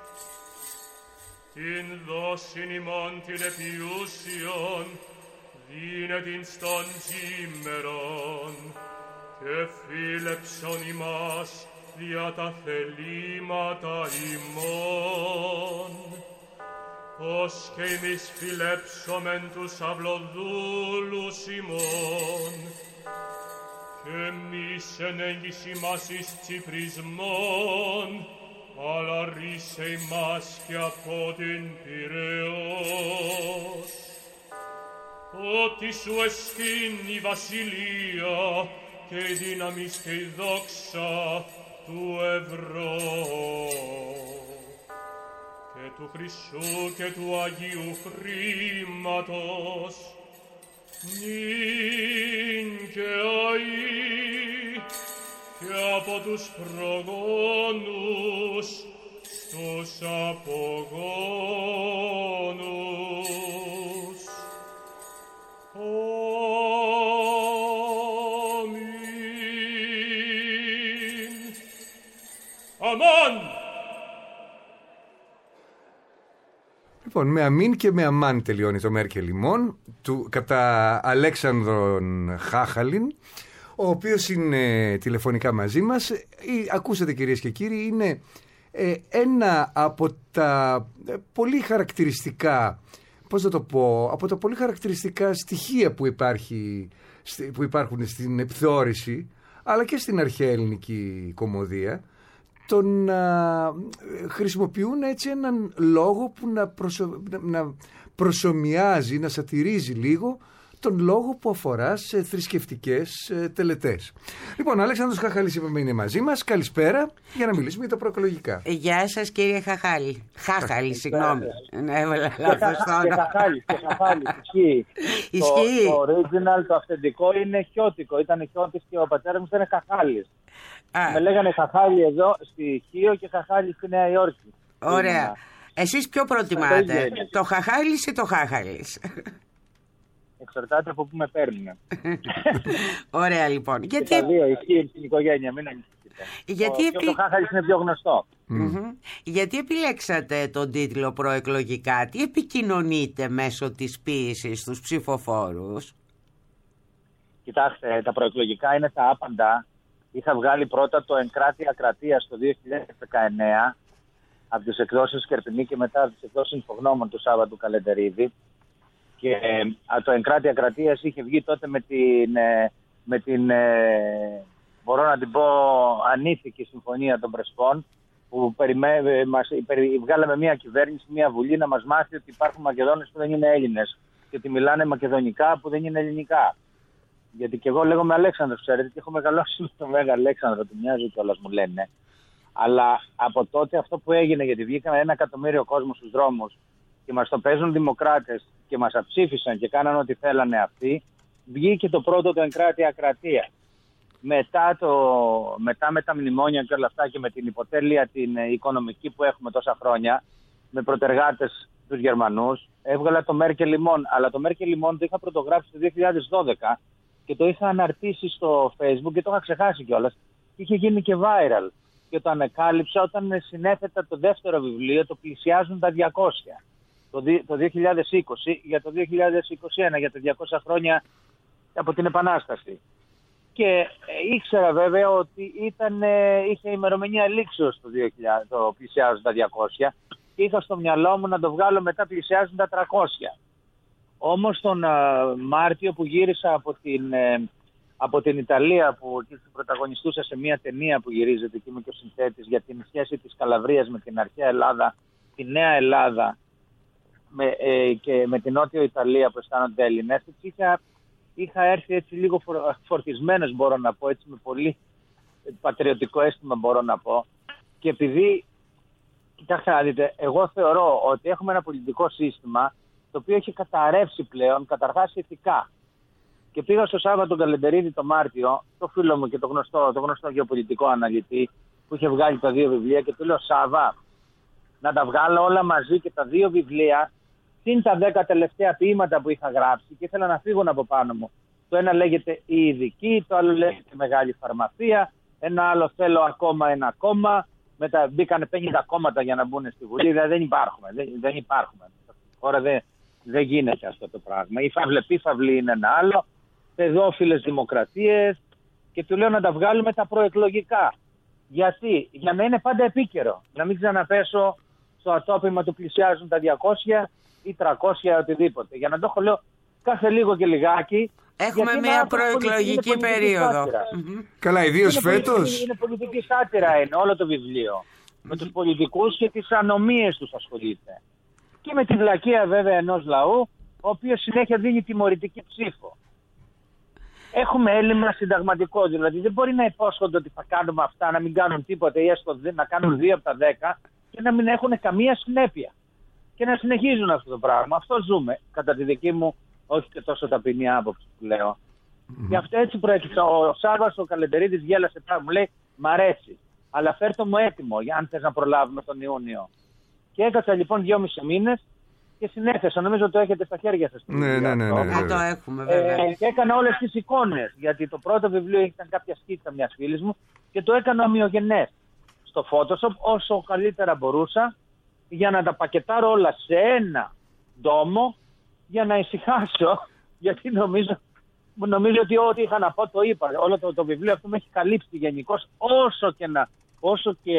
Την δώσιν ημών την επιούσιον, δίνε την στον τζίμερον, και φίλεψον ημάς δια τα θελήματα ημών. Ως και εμείς φιλέψομεν τους αυλοδούλους ημών, και εμείς εν έγκυς ημάς εις τσιπρισμόν, αλλά ρίσε ημάς και από την Πειραιώς. Ότι σου εστίν η βασιλεία και η δύναμις και η δόξα του ευρώ, και του Χριστού και του Αγίου Χρήματος, νυν και αεί και από τους προγόνους στους απογόνους. Αμήν. Αμάν. Λοιπόν, με αμήν και με αμάν τελειώνει το Μέρκελ ημών, κατά Αλέξανδρον Χάχαλιν, ο οποίος είναι τηλεφωνικά μαζί μας. Ακούσατε, κυρίες και κύριοι, είναι ένα από τα πολύ χαρακτηριστικά, πώς να το πω, από τα πολύ χαρακτηριστικά στοιχεία που υπάρχουν στην επιθεώρηση, αλλά και στην αρχαία ελληνική κωμωδία, το να χρησιμοποιούν έτσι έναν λόγο που να προσομοιάζει, να σατυρίζει λίγο τον λόγο που αφορά σε θρησκευτικές τελετές. Λοιπόν, ο Αλέξανδρος Χάχαλης είναι μαζί μας. Καλησπέρα, για να μιλήσουμε για τα προεκλογικά. Γεια σας, κύριε Χαχάλη. Χάχαλη, συγγνώμη. Ναι, έβαλα λάθος το όνομα. Και Χαχάλη, ισχύει. Ισχύει. Το original, το αυθεντικό είναι χιώτικο. Ήταν χιώτης και ο πατέρας μου ήταν Χαχάλης. Με λέγανε Χαχάλη εδώ στη Χίο και Χαχάλη στη Νέα Υόρκη. Ωραία. Εσείς ποιο προτιμάτε, το Χαχάλης ή το Χάχαλης? Εξαρτάται από πού με παίρνουν. Ωραία, λοιπόν. Και τα δύο ισχύει στην οικογένεια, μην ανησυχείτε. Το Χάχαλης είναι πιο γνωστό. Γιατί επιλέξατε τον τίτλο προεκλογικά? Τι επικοινωνείτε μέσω της ποίησης στους ψηφοφόρους? Κοιτάξτε, τα προεκλογικά είναι τα άπαντα. Είχα βγάλει πρώτα το Εγκράτεια Ακρατείας το 2019 από τις εκδόσεις Κερπινή και μετά από τις εκδόσεις Infognomon του Σάββατου Καλεντερίδη. Και το Εγκράτεια Ακρατείας είχε βγει τότε με την μπορώ να την πω, ανήθικη συμφωνία των Πρεσπών, που βγάλαμε μια κυβέρνηση, μια βουλή να μας μάθει ότι υπάρχουν Μακεδόνες που δεν είναι Έλληνες και ότι μιλάνε μακεδονικά που δεν είναι ελληνικά. Γιατί και εγώ λέγομαι Αλέξανδρος, ξέρετε, και έχω μεγαλώσει με τον Μέγα Αλέξανδρο, του μοιάζει κιόλας, μου λένε. Αλλά από τότε αυτό που έγινε, γιατί βγήκαν 1 εκατομμύριο κόσμο στους δρόμους και μας το παίζουν δημοκράτες και μας αψήφισαν και κάναν ό,τι θέλανε αυτοί, βγήκε το πρώτο το Εγκράτεια Ακρατεία. μετά με τα μνημόνια και όλα αυτά και με την υποτέλεια την οικονομική που έχουμε τόσα χρόνια, με προτεργάτες τους Γερμανούς, έβγαλα το Μέρκελ Λιμόν. Αλλά το Μέρκελ Λιμόν το είχα πρωτογράψει το 2012 και το είχα αναρτήσει στο Facebook και το είχα ξεχάσει κιόλας. Και είχε γίνει και viral. Και το ανακάλυψα όταν συνέθετα το δεύτερο βιβλίο, το πλησιάζουν τα 200. Το 2020 για το 2021, για τα 200 χρόνια από την Επανάσταση. Και ήξερα βέβαια ότι είχε ημερομηνία λήξεως το πλησιάζουν τα 200 και είχα στο μυαλό μου να το βγάλω μετά πλησιάζουν τα 300. Όμως τον Μάρτιο που γύρισα από την Ιταλία, που πρωταγωνιστούσα σε μια ταινία που γυρίζεται και είμαι και ο συνθέτης, για την σχέση της Καλαβρίας με την αρχαία Ελλάδα, τη Νέα Ελλάδα και με την Νότιο Ιταλία που αισθάνονται Έλληνες, είχα έρθει έτσι λίγο φορτισμένος, μπορώ να πω, έτσι με πολύ πατριωτικό αίσθημα μπορώ να πω. Και επειδή, κοιτάξτε να δείτε, εγώ θεωρώ ότι έχουμε ένα πολιτικό σύστημα το οποίο έχει καταρρεύσει πλέον, καταρχάς ηθικά. Και πήγα στο Σάββατο τον Καλεντερίδη το Μάρτιο, το φίλο μου και το γνωστό γεωπολιτικό αναλυτή, που είχε βγάλει τα 2 βιβλία, και του λέω: Σάββα, να τα βγάλω όλα μαζί και τα 2 βιβλία, συν τα 10 τελευταία ποίηματα που είχα γράψει, και ήθελα να φύγουν από πάνω μου. Το ένα λέγεται Η Ειδική, το άλλο λέγεται Μεγάλη Φαρμαθία, ένα άλλο Θέλω ακόμα ένα κόμμα. Μετά μπήκαν 50 κόμματα για να μπουν στη Βουλή. Δεν υπάρχουμε. Τώρα δεν γίνεται αυτό το πράγμα. Η Φαυλεπίφαυλη είναι ένα άλλο. Παιδόφιλες δημοκρατίες. Και του λέω να τα βγάλουμε τα προεκλογικά. Γιατί? Για να είναι πάντα επίκαιρο. Να μην ξαναπέσω στο ατόπιμα του πλησιάζουν τα 200 ή 300 οτιδήποτε. Για να το έχω, λέω, κάθε λίγο και λιγάκι. Έχουμε μια προεκλογική περίοδο. Καλά, ιδίως φέτος. Είναι πολιτική σάτυρα, είναι όλο το βιβλίο. Με τους πολιτικούς και τις ανομίες τους ασχολείται. Και με τη βλακεία βέβαια ενός λαού, ο οποίος συνέχεια δίνει τιμωρητική ψήφο. Έχουμε έλλειμμα συνταγματικό, δηλαδή δεν μπορεί να υπόσχονται ότι θα κάνουμε αυτά, να μην κάνουν τίποτα ή έστω να κάνουν 2 από τα 10 και να μην έχουν καμία συνέπεια. Και να συνεχίζουν αυτό το πράγμα. Αυτό ζούμε, κατά τη δική μου, όχι και τόσο ταπεινή άποψη που λέω. Και αυτό έτσι προέκυψε. Ο Σάββας ο Καλεντερίδης γέλασε πράγμα, μου λέει: Μ' αρέσει, αλλά φέρ' μου έτοιμο, για αν θες να προλάβουμε τον Ιούνιο. Και έκατσα λοιπόν 2,5 μήνες και συνέθεσα. Νομίζω το έχετε στα χέρια σας. Ναι. Το έχουμε βέβαια. Και έκανα όλες τις εικόνες, γιατί το πρώτο βιβλίο ήταν κάποια σκίτσα μιας φίλης μου και το έκανα ομοιογενές στο Photoshop όσο καλύτερα μπορούσα, για να τα πακετάρω όλα σε ένα ντόμο για να ησυχάσω, γιατί νομίζω ότι ό,τι είχα να πω το είπα. Όλο το βιβλίο αυτό με έχει καλύψει γενικώς, όσο και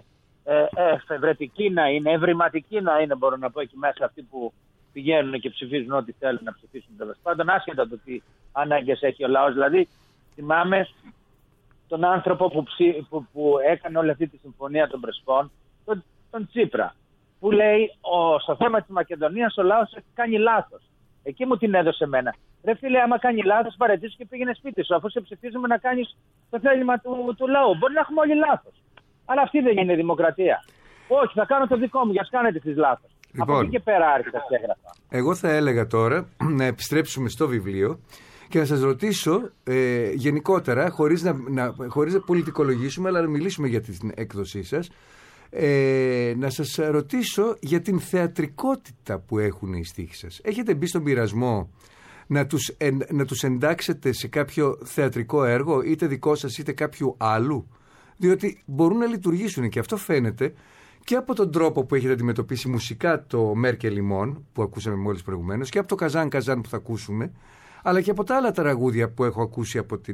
εφευρετική να είναι, ευρηματική να είναι, μπορώ να πω, εκεί μέσα αυτοί που πηγαίνουν και ψηφίζουν ό,τι θέλουν να ψηφίσουν, τέλος πάντων, άσχετα το τι ανάγκες έχει ο λαός. Δηλαδή, θυμάμαι τον άνθρωπο που έκανε όλη αυτή τη συμφωνία των Πρεσπών, τον Τσίπρα, που λέει στο θέμα της Μακεδονίας ο λαός έχει κάνει λάθος. Εκεί μου την έδωσε εμένα. Ρε φίλε, άμα κάνει λάθος, παρετήσου και πήγαινε σπίτι σου, αφού σε ψηφίζουμε να κάνεις το θέλημα του λαού. Μπορεί να έχουμε όλοι λάθος. Αλλά αυτή δεν είναι δημοκρατία. Όχι, θα κάνω το δικό μου, για να κάνετε εσείς λάθος. Λοιπόν, από εκεί και πέρα άρχισα και έγραφα. Εγώ θα έλεγα τώρα να επιστρέψουμε στο βιβλίο και να σας ρωτήσω γενικότερα, χωρίς να πολιτικολογήσουμε, αλλά να μιλήσουμε για την έκδοσή σας, να σας ρωτήσω για την θεατρικότητα που έχουν οι στίχοι σας. Έχετε μπει στον πειρασμό να τους εντάξετε σε κάποιο θεατρικό έργο, είτε δικό σας είτε κάποιου άλλου? Διότι μπορούν να λειτουργήσουν, και αυτό φαίνεται και από τον τρόπο που έχετε αντιμετωπίσει μουσικά το Μέρκελ Λιμόν που ακούσαμε μόλις προηγουμένως, και από το Καζάν Καζάν που θα ακούσουμε, αλλά και από τα άλλα τραγούδια που έχω ακούσει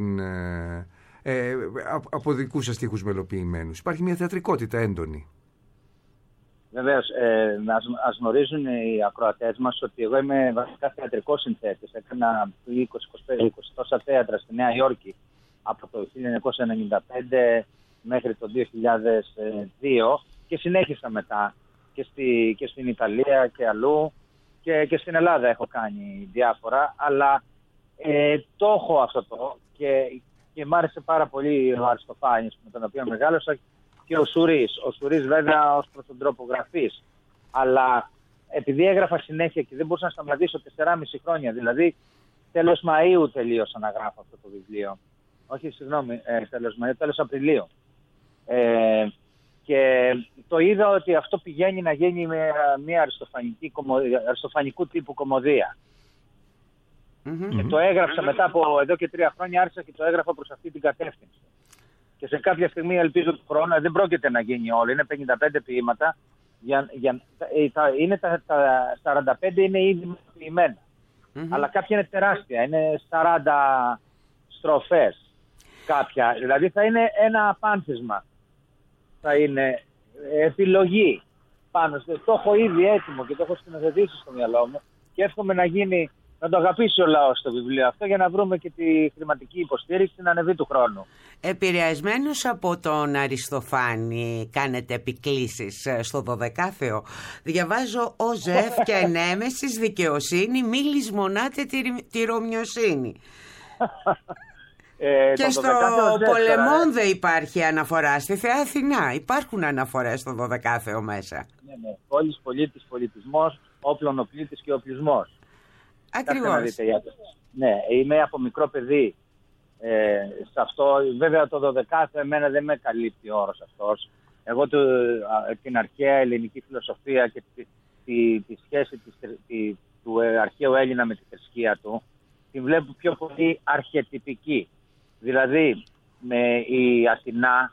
από δικούς σας στίχους μελοποιημένους. Υπάρχει μια θεατρικότητα έντονη. Βεβαίως, ας γνωρίζουν οι ακροατές μας ότι εγώ είμαι βασικά θεατρικός συνθέτης. Έκανα 20-25 τόσα θέατρα στη Νέα Υόρκη από το 1995 μέχρι το 2002 και συνέχισα μετά και στην Ιταλία και αλλού και στην Ελλάδα έχω κάνει διάφορα, αλλά το έχω αυτό και μ' άρεσε πάρα πολύ ο Αριστοφάνης με τον οποίο μεγάλωσα, και ο Σουρής. Ο Σουρής βέβαια ως προς τον τρόπο γραφής, αλλά επειδή έγραφα συνέχεια και δεν μπορούσα να σταματήσω 4,5 χρόνια, δηλαδή τέλος Μαΐου τελείωσα να γράφω αυτό το βιβλίο. όχι συγγνώμη, τέλος Απριλίου. Και το είδα ότι αυτό πηγαίνει να γίνει μια αριστοφανικού τύπου κωμωδία. Και το έγραψα μετά από εδώ και 3 χρόνια, άρχισα και το έγραφα προς αυτή την κατεύθυνση. Και σε κάποια στιγμή, ελπίζω του χρόνου, δεν πρόκειται να γίνει όλο, είναι 55 ποίηματα, είναι τα 45 είναι ήδη ποιημένα. Αλλά κάποια είναι τεράστια, είναι 40 στροφές κάποια, δηλαδή θα είναι ένα απάνθισμα, θα είναι επιλογή πάνω, το έχω ήδη έτοιμο και το έχω σκηνοθετήσει στο μυαλό μου και εύχομαι να το αγαπήσει ο λαός το βιβλίο αυτό για να βρούμε και τη χρηματική υποστήριξη να ανεβεί του χρόνου. Επηρεασμένος από τον Αριστοφάνη κάνετε επικλήσεις στο 12θεο. Διαβάζω «Ο Ζεφ και ενέμεσης δικαιοσύνη μη λησμονάτε τη ρωμιοσύνη». Και στο Πολεμόν δεν υπάρχει αναφορά. Στη Θεά Αθηνά υπάρχουν αναφορές στο 12θεο μέσα. Ναι. Πόλης, πολίτης, πολιτισμός, όπλων, οπλίτης και οπλισμός. Ακριβώς. Ναι, είμαι από μικρό παιδί σε αυτό. Βέβαια το 12ο εμένα δεν με καλύπτει ο όρος αυτός. Εγώ την αρχαία ελληνική φιλοσοφία και τη σχέση του αρχαίου Έλληνα με τη θρησκεία του την βλέπω πιο πολύ αρχετυπική. Δηλαδή με η Αθηνά,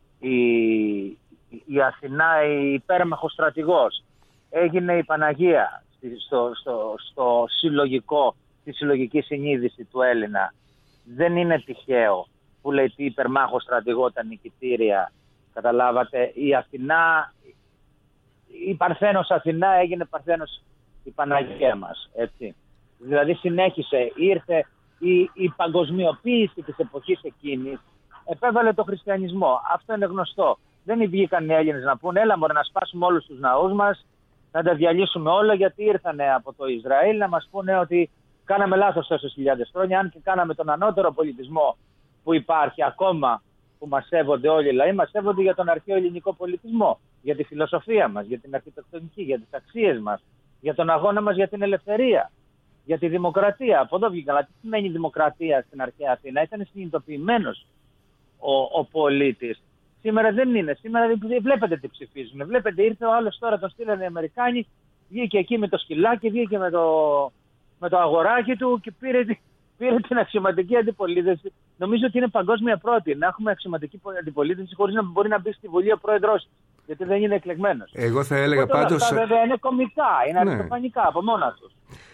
η Αθηνά η υπέρμαχος στρατηγός, έγινε η Παναγία στο συλλογικό, στη συλλογική συνείδηση του Έλληνα. Δεν είναι τυχαίο που λέει τι υπερμάχο στρατηγό τα νικητήρια. Καταλάβατε, η Αθηνά, η Παρθένος Αθηνά έγινε Παρθένος η Παναγία μας, έτσι. Δηλαδή συνέχισε, ήρθε η παγκοσμιοποίηση της εποχής εκείνης, επέβαλε το χριστιανισμό. Αυτό είναι γνωστό. Δεν βγήκαν οι Έλληνες να πούνε έλα μωρέ να σπάσουμε όλους τους ναούς μας, να τα διαλύσουμε όλα, γιατί ήρθανε από το Ισραήλ να μας πούνε ότι κάναμε λάθος τόσες χιλιάδες χρόνια, αν και κάναμε τον ανώτερο πολιτισμό που υπάρχει ακόμα, που μας σέβονται όλοι οι λαοί, μας σέβονται για τον αρχαίο ελληνικό πολιτισμό, για τη φιλοσοφία μας, για την αρχιτεκτονική, για τις αξίες μας, για τον αγώνα μας για την ελευθερία, για τη δημοκρατία. Από εδώ βγήκαν. Αλλά τι σημαίνει δημοκρατία στην αρχαία Αθήνα? Ήταν συνειδητοποιημένος ο πολίτης. Σήμερα δεν είναι. Σήμερα βλέπετε τι ψηφίζουν. Βλέπετε, ήρθε ο άλλος τώρα, τον στείλανε οι Αμερικάνοι, βγήκε εκεί με το σκυλάκι, βγήκε με το αγοράκι του και πήρε την αξιωματική αντιπολίτευση. Νομίζω ότι είναι παγκόσμια πρώτη να έχουμε αξιωματική αντιπολίτευση χωρίς να μπορεί να μπει στη Βουλή ο πρόεδρος, γιατί δεν είναι εκλεγμένος. Εγώ θα έλεγα πάντως. Αυτά βέβαια είναι κωμικά, είναι αριστοφανικά από μόνα τους.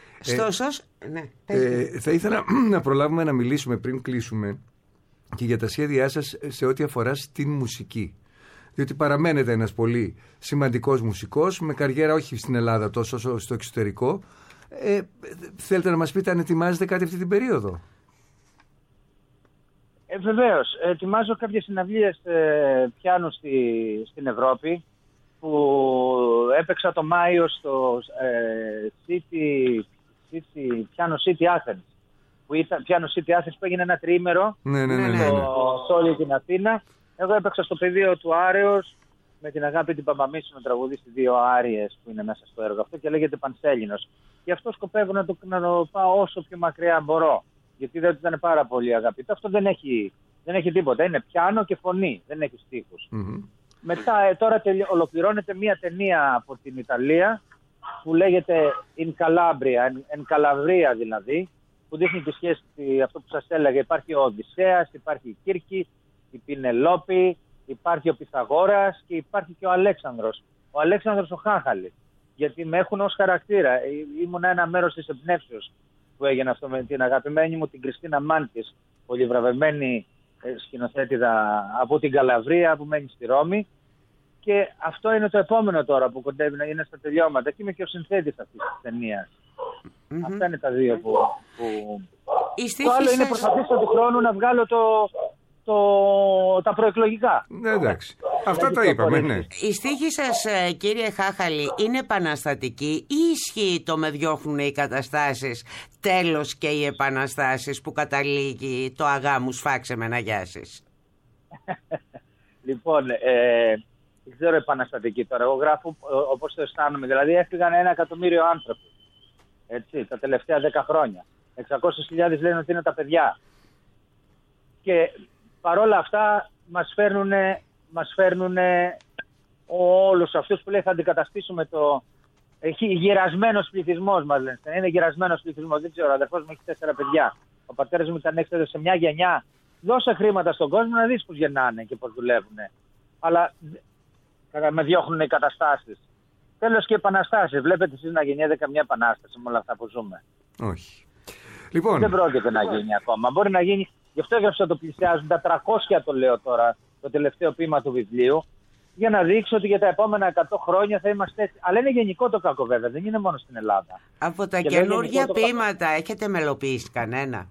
Θα ήθελα να προλάβουμε να μιλήσουμε πριν κλείσουμε και για τα σχέδιά σας σε ό,τι αφορά στην μουσική. Διότι παραμένετε ένας πολύ σημαντικός μουσικός, με καριέρα όχι στην Ελλάδα τόσο όσο στο εξωτερικό. Θέλετε να μας πείτε αν ετοιμάζετε κάτι αυτή την περίοδο? Βεβαίως. Ετοιμάζω κάποιες συναυλίες πιάνου στην Ευρώπη, που έπαιξα το Μάιο στο Piano City Athens. Piano City Athens που έγινε ένα τριήμερο σε όλη την Αθήνα. Εγώ έπαιξα στο πεδίο του Άρεος με την Αγάπη την Παπαμίσου να τραγουδήσει 2 άριες που είναι μέσα στο έργο αυτό και λέγεται Πανσέλινος. Γι' αυτό σκοπεύω να το πάω όσο πιο μακριά μπορώ. Γιατί δεν ήταν πάρα πολύ αγαπητό. Αυτό δεν έχει τίποτα. Είναι πιάνο και φωνή. Δεν έχει στίχους. Μετά τώρα ολοκληρώνεται μια ταινία από την Ιταλία που λέγεται In Calabria, εν Καλαβρία δηλαδή, που δείχνει τη σχέση, αυτό που σας έλεγα. Υπάρχει ο Οδυσσέας, υπάρχει η Κύρκη, η Πινελόπη, υπάρχει ο Πυθαγόρας και υπάρχει και ο Αλέξανδρος. Ο Αλέξανδρος ο Χάχαλης. Γιατί με έχουν ως χαρακτήρα. Ήμουν ένα μέρος της εμπνεύσεως που έγινε αυτό με την αγαπημένη μου την Κριστίνα Μάνκης, πολυβραβευμένη σκηνοθέτηδα από την Καλαβρία που μένει στη Ρώμη. Και αυτό είναι το επόμενο τώρα που κοντεύει να είναι στα τελειώματα. Και είμαι και ο συνθέτης αυτής της ταινίας. Αυτά είναι τα δύο που... Το άλλο είναι προσπαθήσω του χρόνου να βγάλω τα προεκλογικά. Ναι, εντάξει. Αυτά τα είπαμε, ναι. Οι στίχοι σας, κύριε Χάχαλη, είναι επαναστατικοί ή ισχύει το με διώχνουν οι καταστάσεις, τέλος και οι επαναστάσεις που καταλήγει το αγά μου σφάξε με να γιάσεις? Λοιπόν, δεν ξέρω επαναστατική τώρα. Εγώ γράφω όπως το αισθάνομαι. Δηλαδή έφυγαν 1 εκατομμύριο άνθρωποι. Έτσι, τα τελευταία 10 χρόνια. 600.000 λένε ότι είναι τα παιδιά. Και παρόλα αυτά μας φέρνουν όλους αυτούς που λέει θα αντικαταστήσουμε το... Έχει γυρασμένος πληθυσμός μας λένε. Είναι γυρασμένος πληθυσμός, δεν ξέρω, ο αδερφός μου έχει 4 παιδιά. Ο πατέρας μου ήταν έξω σε μια γενιά. Δώσε χρήματα στον κόσμο να δεις πώς γεννάνε και πώς δουλεύουν. Αλλά με διώχνουν οι καταστάσεις. Τέλος και επαναστάσεις. Βλέπετε εσείς να γεννιέται καμιά επανάσταση με όλα αυτά που ζούμε? Όχι. Λοιπόν. Δεν πρόκειται να γίνει ακόμα. Μπορεί να γίνει. Γι' αυτό έγραψα το πλησιάζουν. Τα 300 το λέω τώρα, το τελευταίο ποίημα του βιβλίου. Για να δείξω ότι για τα επόμενα 100 χρόνια θα είμαστε έτσι. Αλλά είναι γενικό το κακό βέβαια, δεν είναι μόνο στην Ελλάδα. Από τα καινούργια ποίηματα έχετε μελοποιήσει κανένα?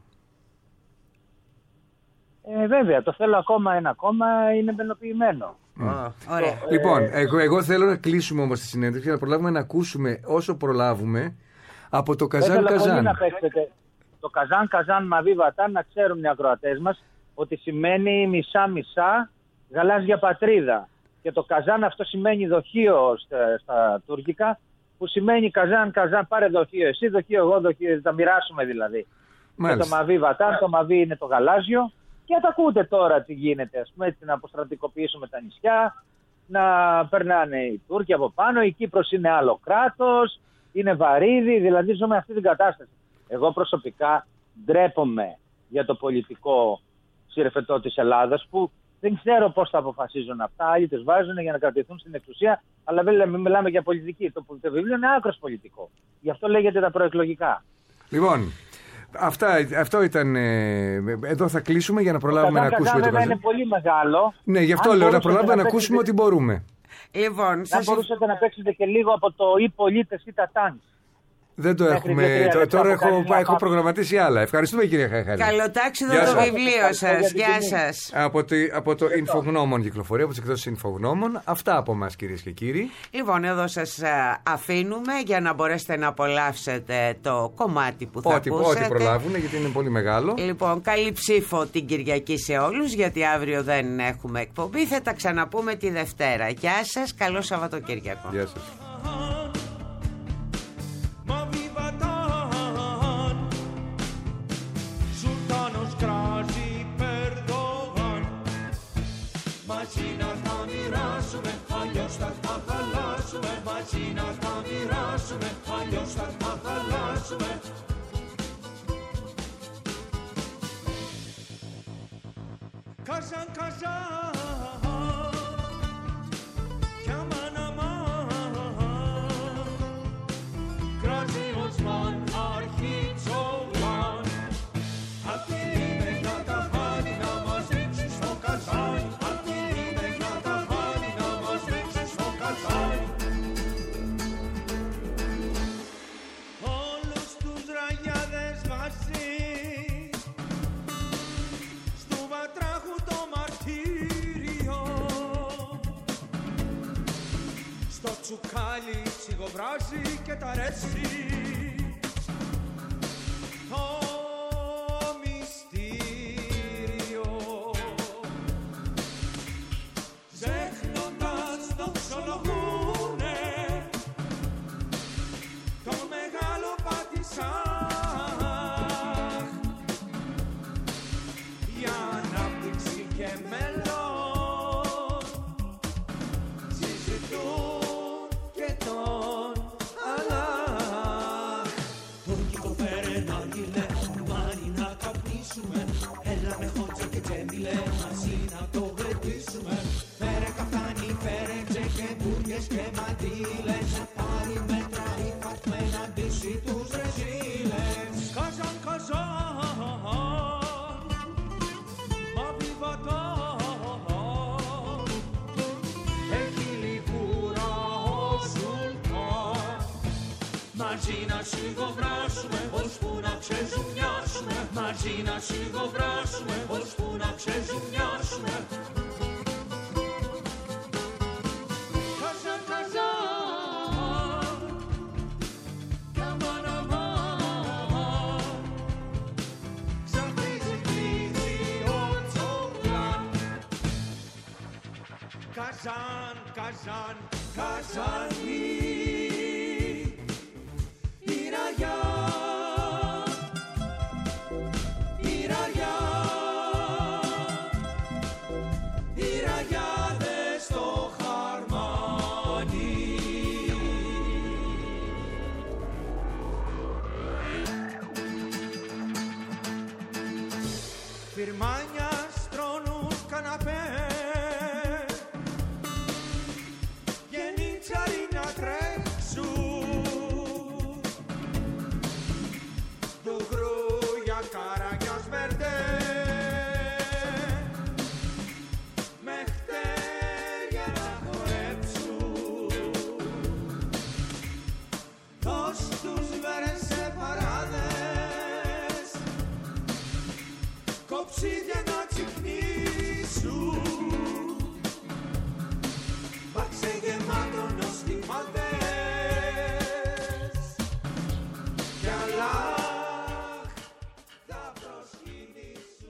Βέβαια, το θέλω ακόμα ένα κόμμα, είναι μελοποιημένο. Ωραία. Λοιπόν, εγώ θέλω να κλείσουμε όμως τη συνέντευξη για να προλάβουμε να ακούσουμε όσο προλάβουμε από το Καζάν Καζάν. Να παίξετε. Το Καζάν Καζάν Μαβί Βατάν, να ξέρουν οι ακροατές μας ότι σημαίνει μισά-μισά γαλάζια πατρίδα. Και το Καζάν αυτό σημαίνει δοχείο στα τουρκικά, που σημαίνει Καζάν, Καζάν, πάρε δοχείο εσύ, δοχείο εγώ, δοχείο, θα μοιράσουμε δηλαδή. Και το Μαβί Βατάν, το Μαβί είναι το γαλάζιο. Και θα ακούτε τώρα τι γίνεται, ας πούμε, έτσι, να αποστρατικοποιήσουμε τα νησιά, να περνάνε οι Τούρκοι από πάνω, η Κύπρος είναι άλλο κράτος, είναι βαρύδι, δηλαδή ζούμε αυτή την κατάσταση. Εγώ προσωπικά ντρέπομαι για το πολιτικό συρρεφετό της Ελλάδας, που δεν ξέρω πώς θα αποφασίζουν αυτά. Άλλοι τους βάζουν για να κρατηθούν στην εξουσία, αλλά δεν μιλάμε για πολιτική. Το βιβλίο είναι άκρος πολιτικό. Γι' αυτό λέγεται τα προεκλογικά. Λοιπόν, αυτό ήταν. Εδώ θα κλείσουμε για να προλάβουμε να ακούσουμε το Καζάν. Είναι πολύ μεγάλο. Ναι, γι' αυτό λέω να προλάβουμε να ακούσουμε ό,τι μπορούμε. Λοιπόν, να μπορούσατε να παίξετε και λίγο από το «Ή πολίτες ή τα τάγκ». Δεν το έχουμε. Τώρα έχω προγραμματίσει άλλα. Ευχαριστούμε, κυρία Χαχαλή. Καλοτάξιδο το βιβλίο σας. Γεια σας. Από το Infognomon κυκλοφορεί, από τις εκδόσεις Infognomon. Αυτά από εμάς, κυρίες και κύριοι. Λοιπόν, εδώ σας αφήνουμε για να μπορέσετε να απολαύσετε το κομμάτι που θα ακούσετε. Ό,τι προλάβουν, γιατί είναι πολύ μεγάλο. Λοιπόν, καλή ψήφο την Κυριακή σε όλους, γιατί αύριο δεν έχουμε εκπομπή. Θα τα ξαναπούμε τη Δευτέρα. Γεια σας, καλό Σαββατοκύριακο. Γεια σας. Kazan kazan, kaman aman, grazi Osman archizovan. Atili για τα χάνη να μας ρίξεις στο καζάν. Atili για τα χάνη να μας ρίξεις στο καζάν. Όλους τους ραγιάδες μαζί, στου βατράχου το μαρτύριο. Στο τσουκάλι σιγοβράζει και τα ρέσει. Μαζί να σιγοβράσουμε, ώσπου να ξεζουμιάσουμε. Μαζί να σιγοβράσουμε, ώσπου να ξεζουμιάσουμε. Καζάν, καζάν, καμάν αμάν. Ξαφνίζει, κλείζει ο τσογλάν. Καζάν, καζάν, καζάνι. Iraya, Birmania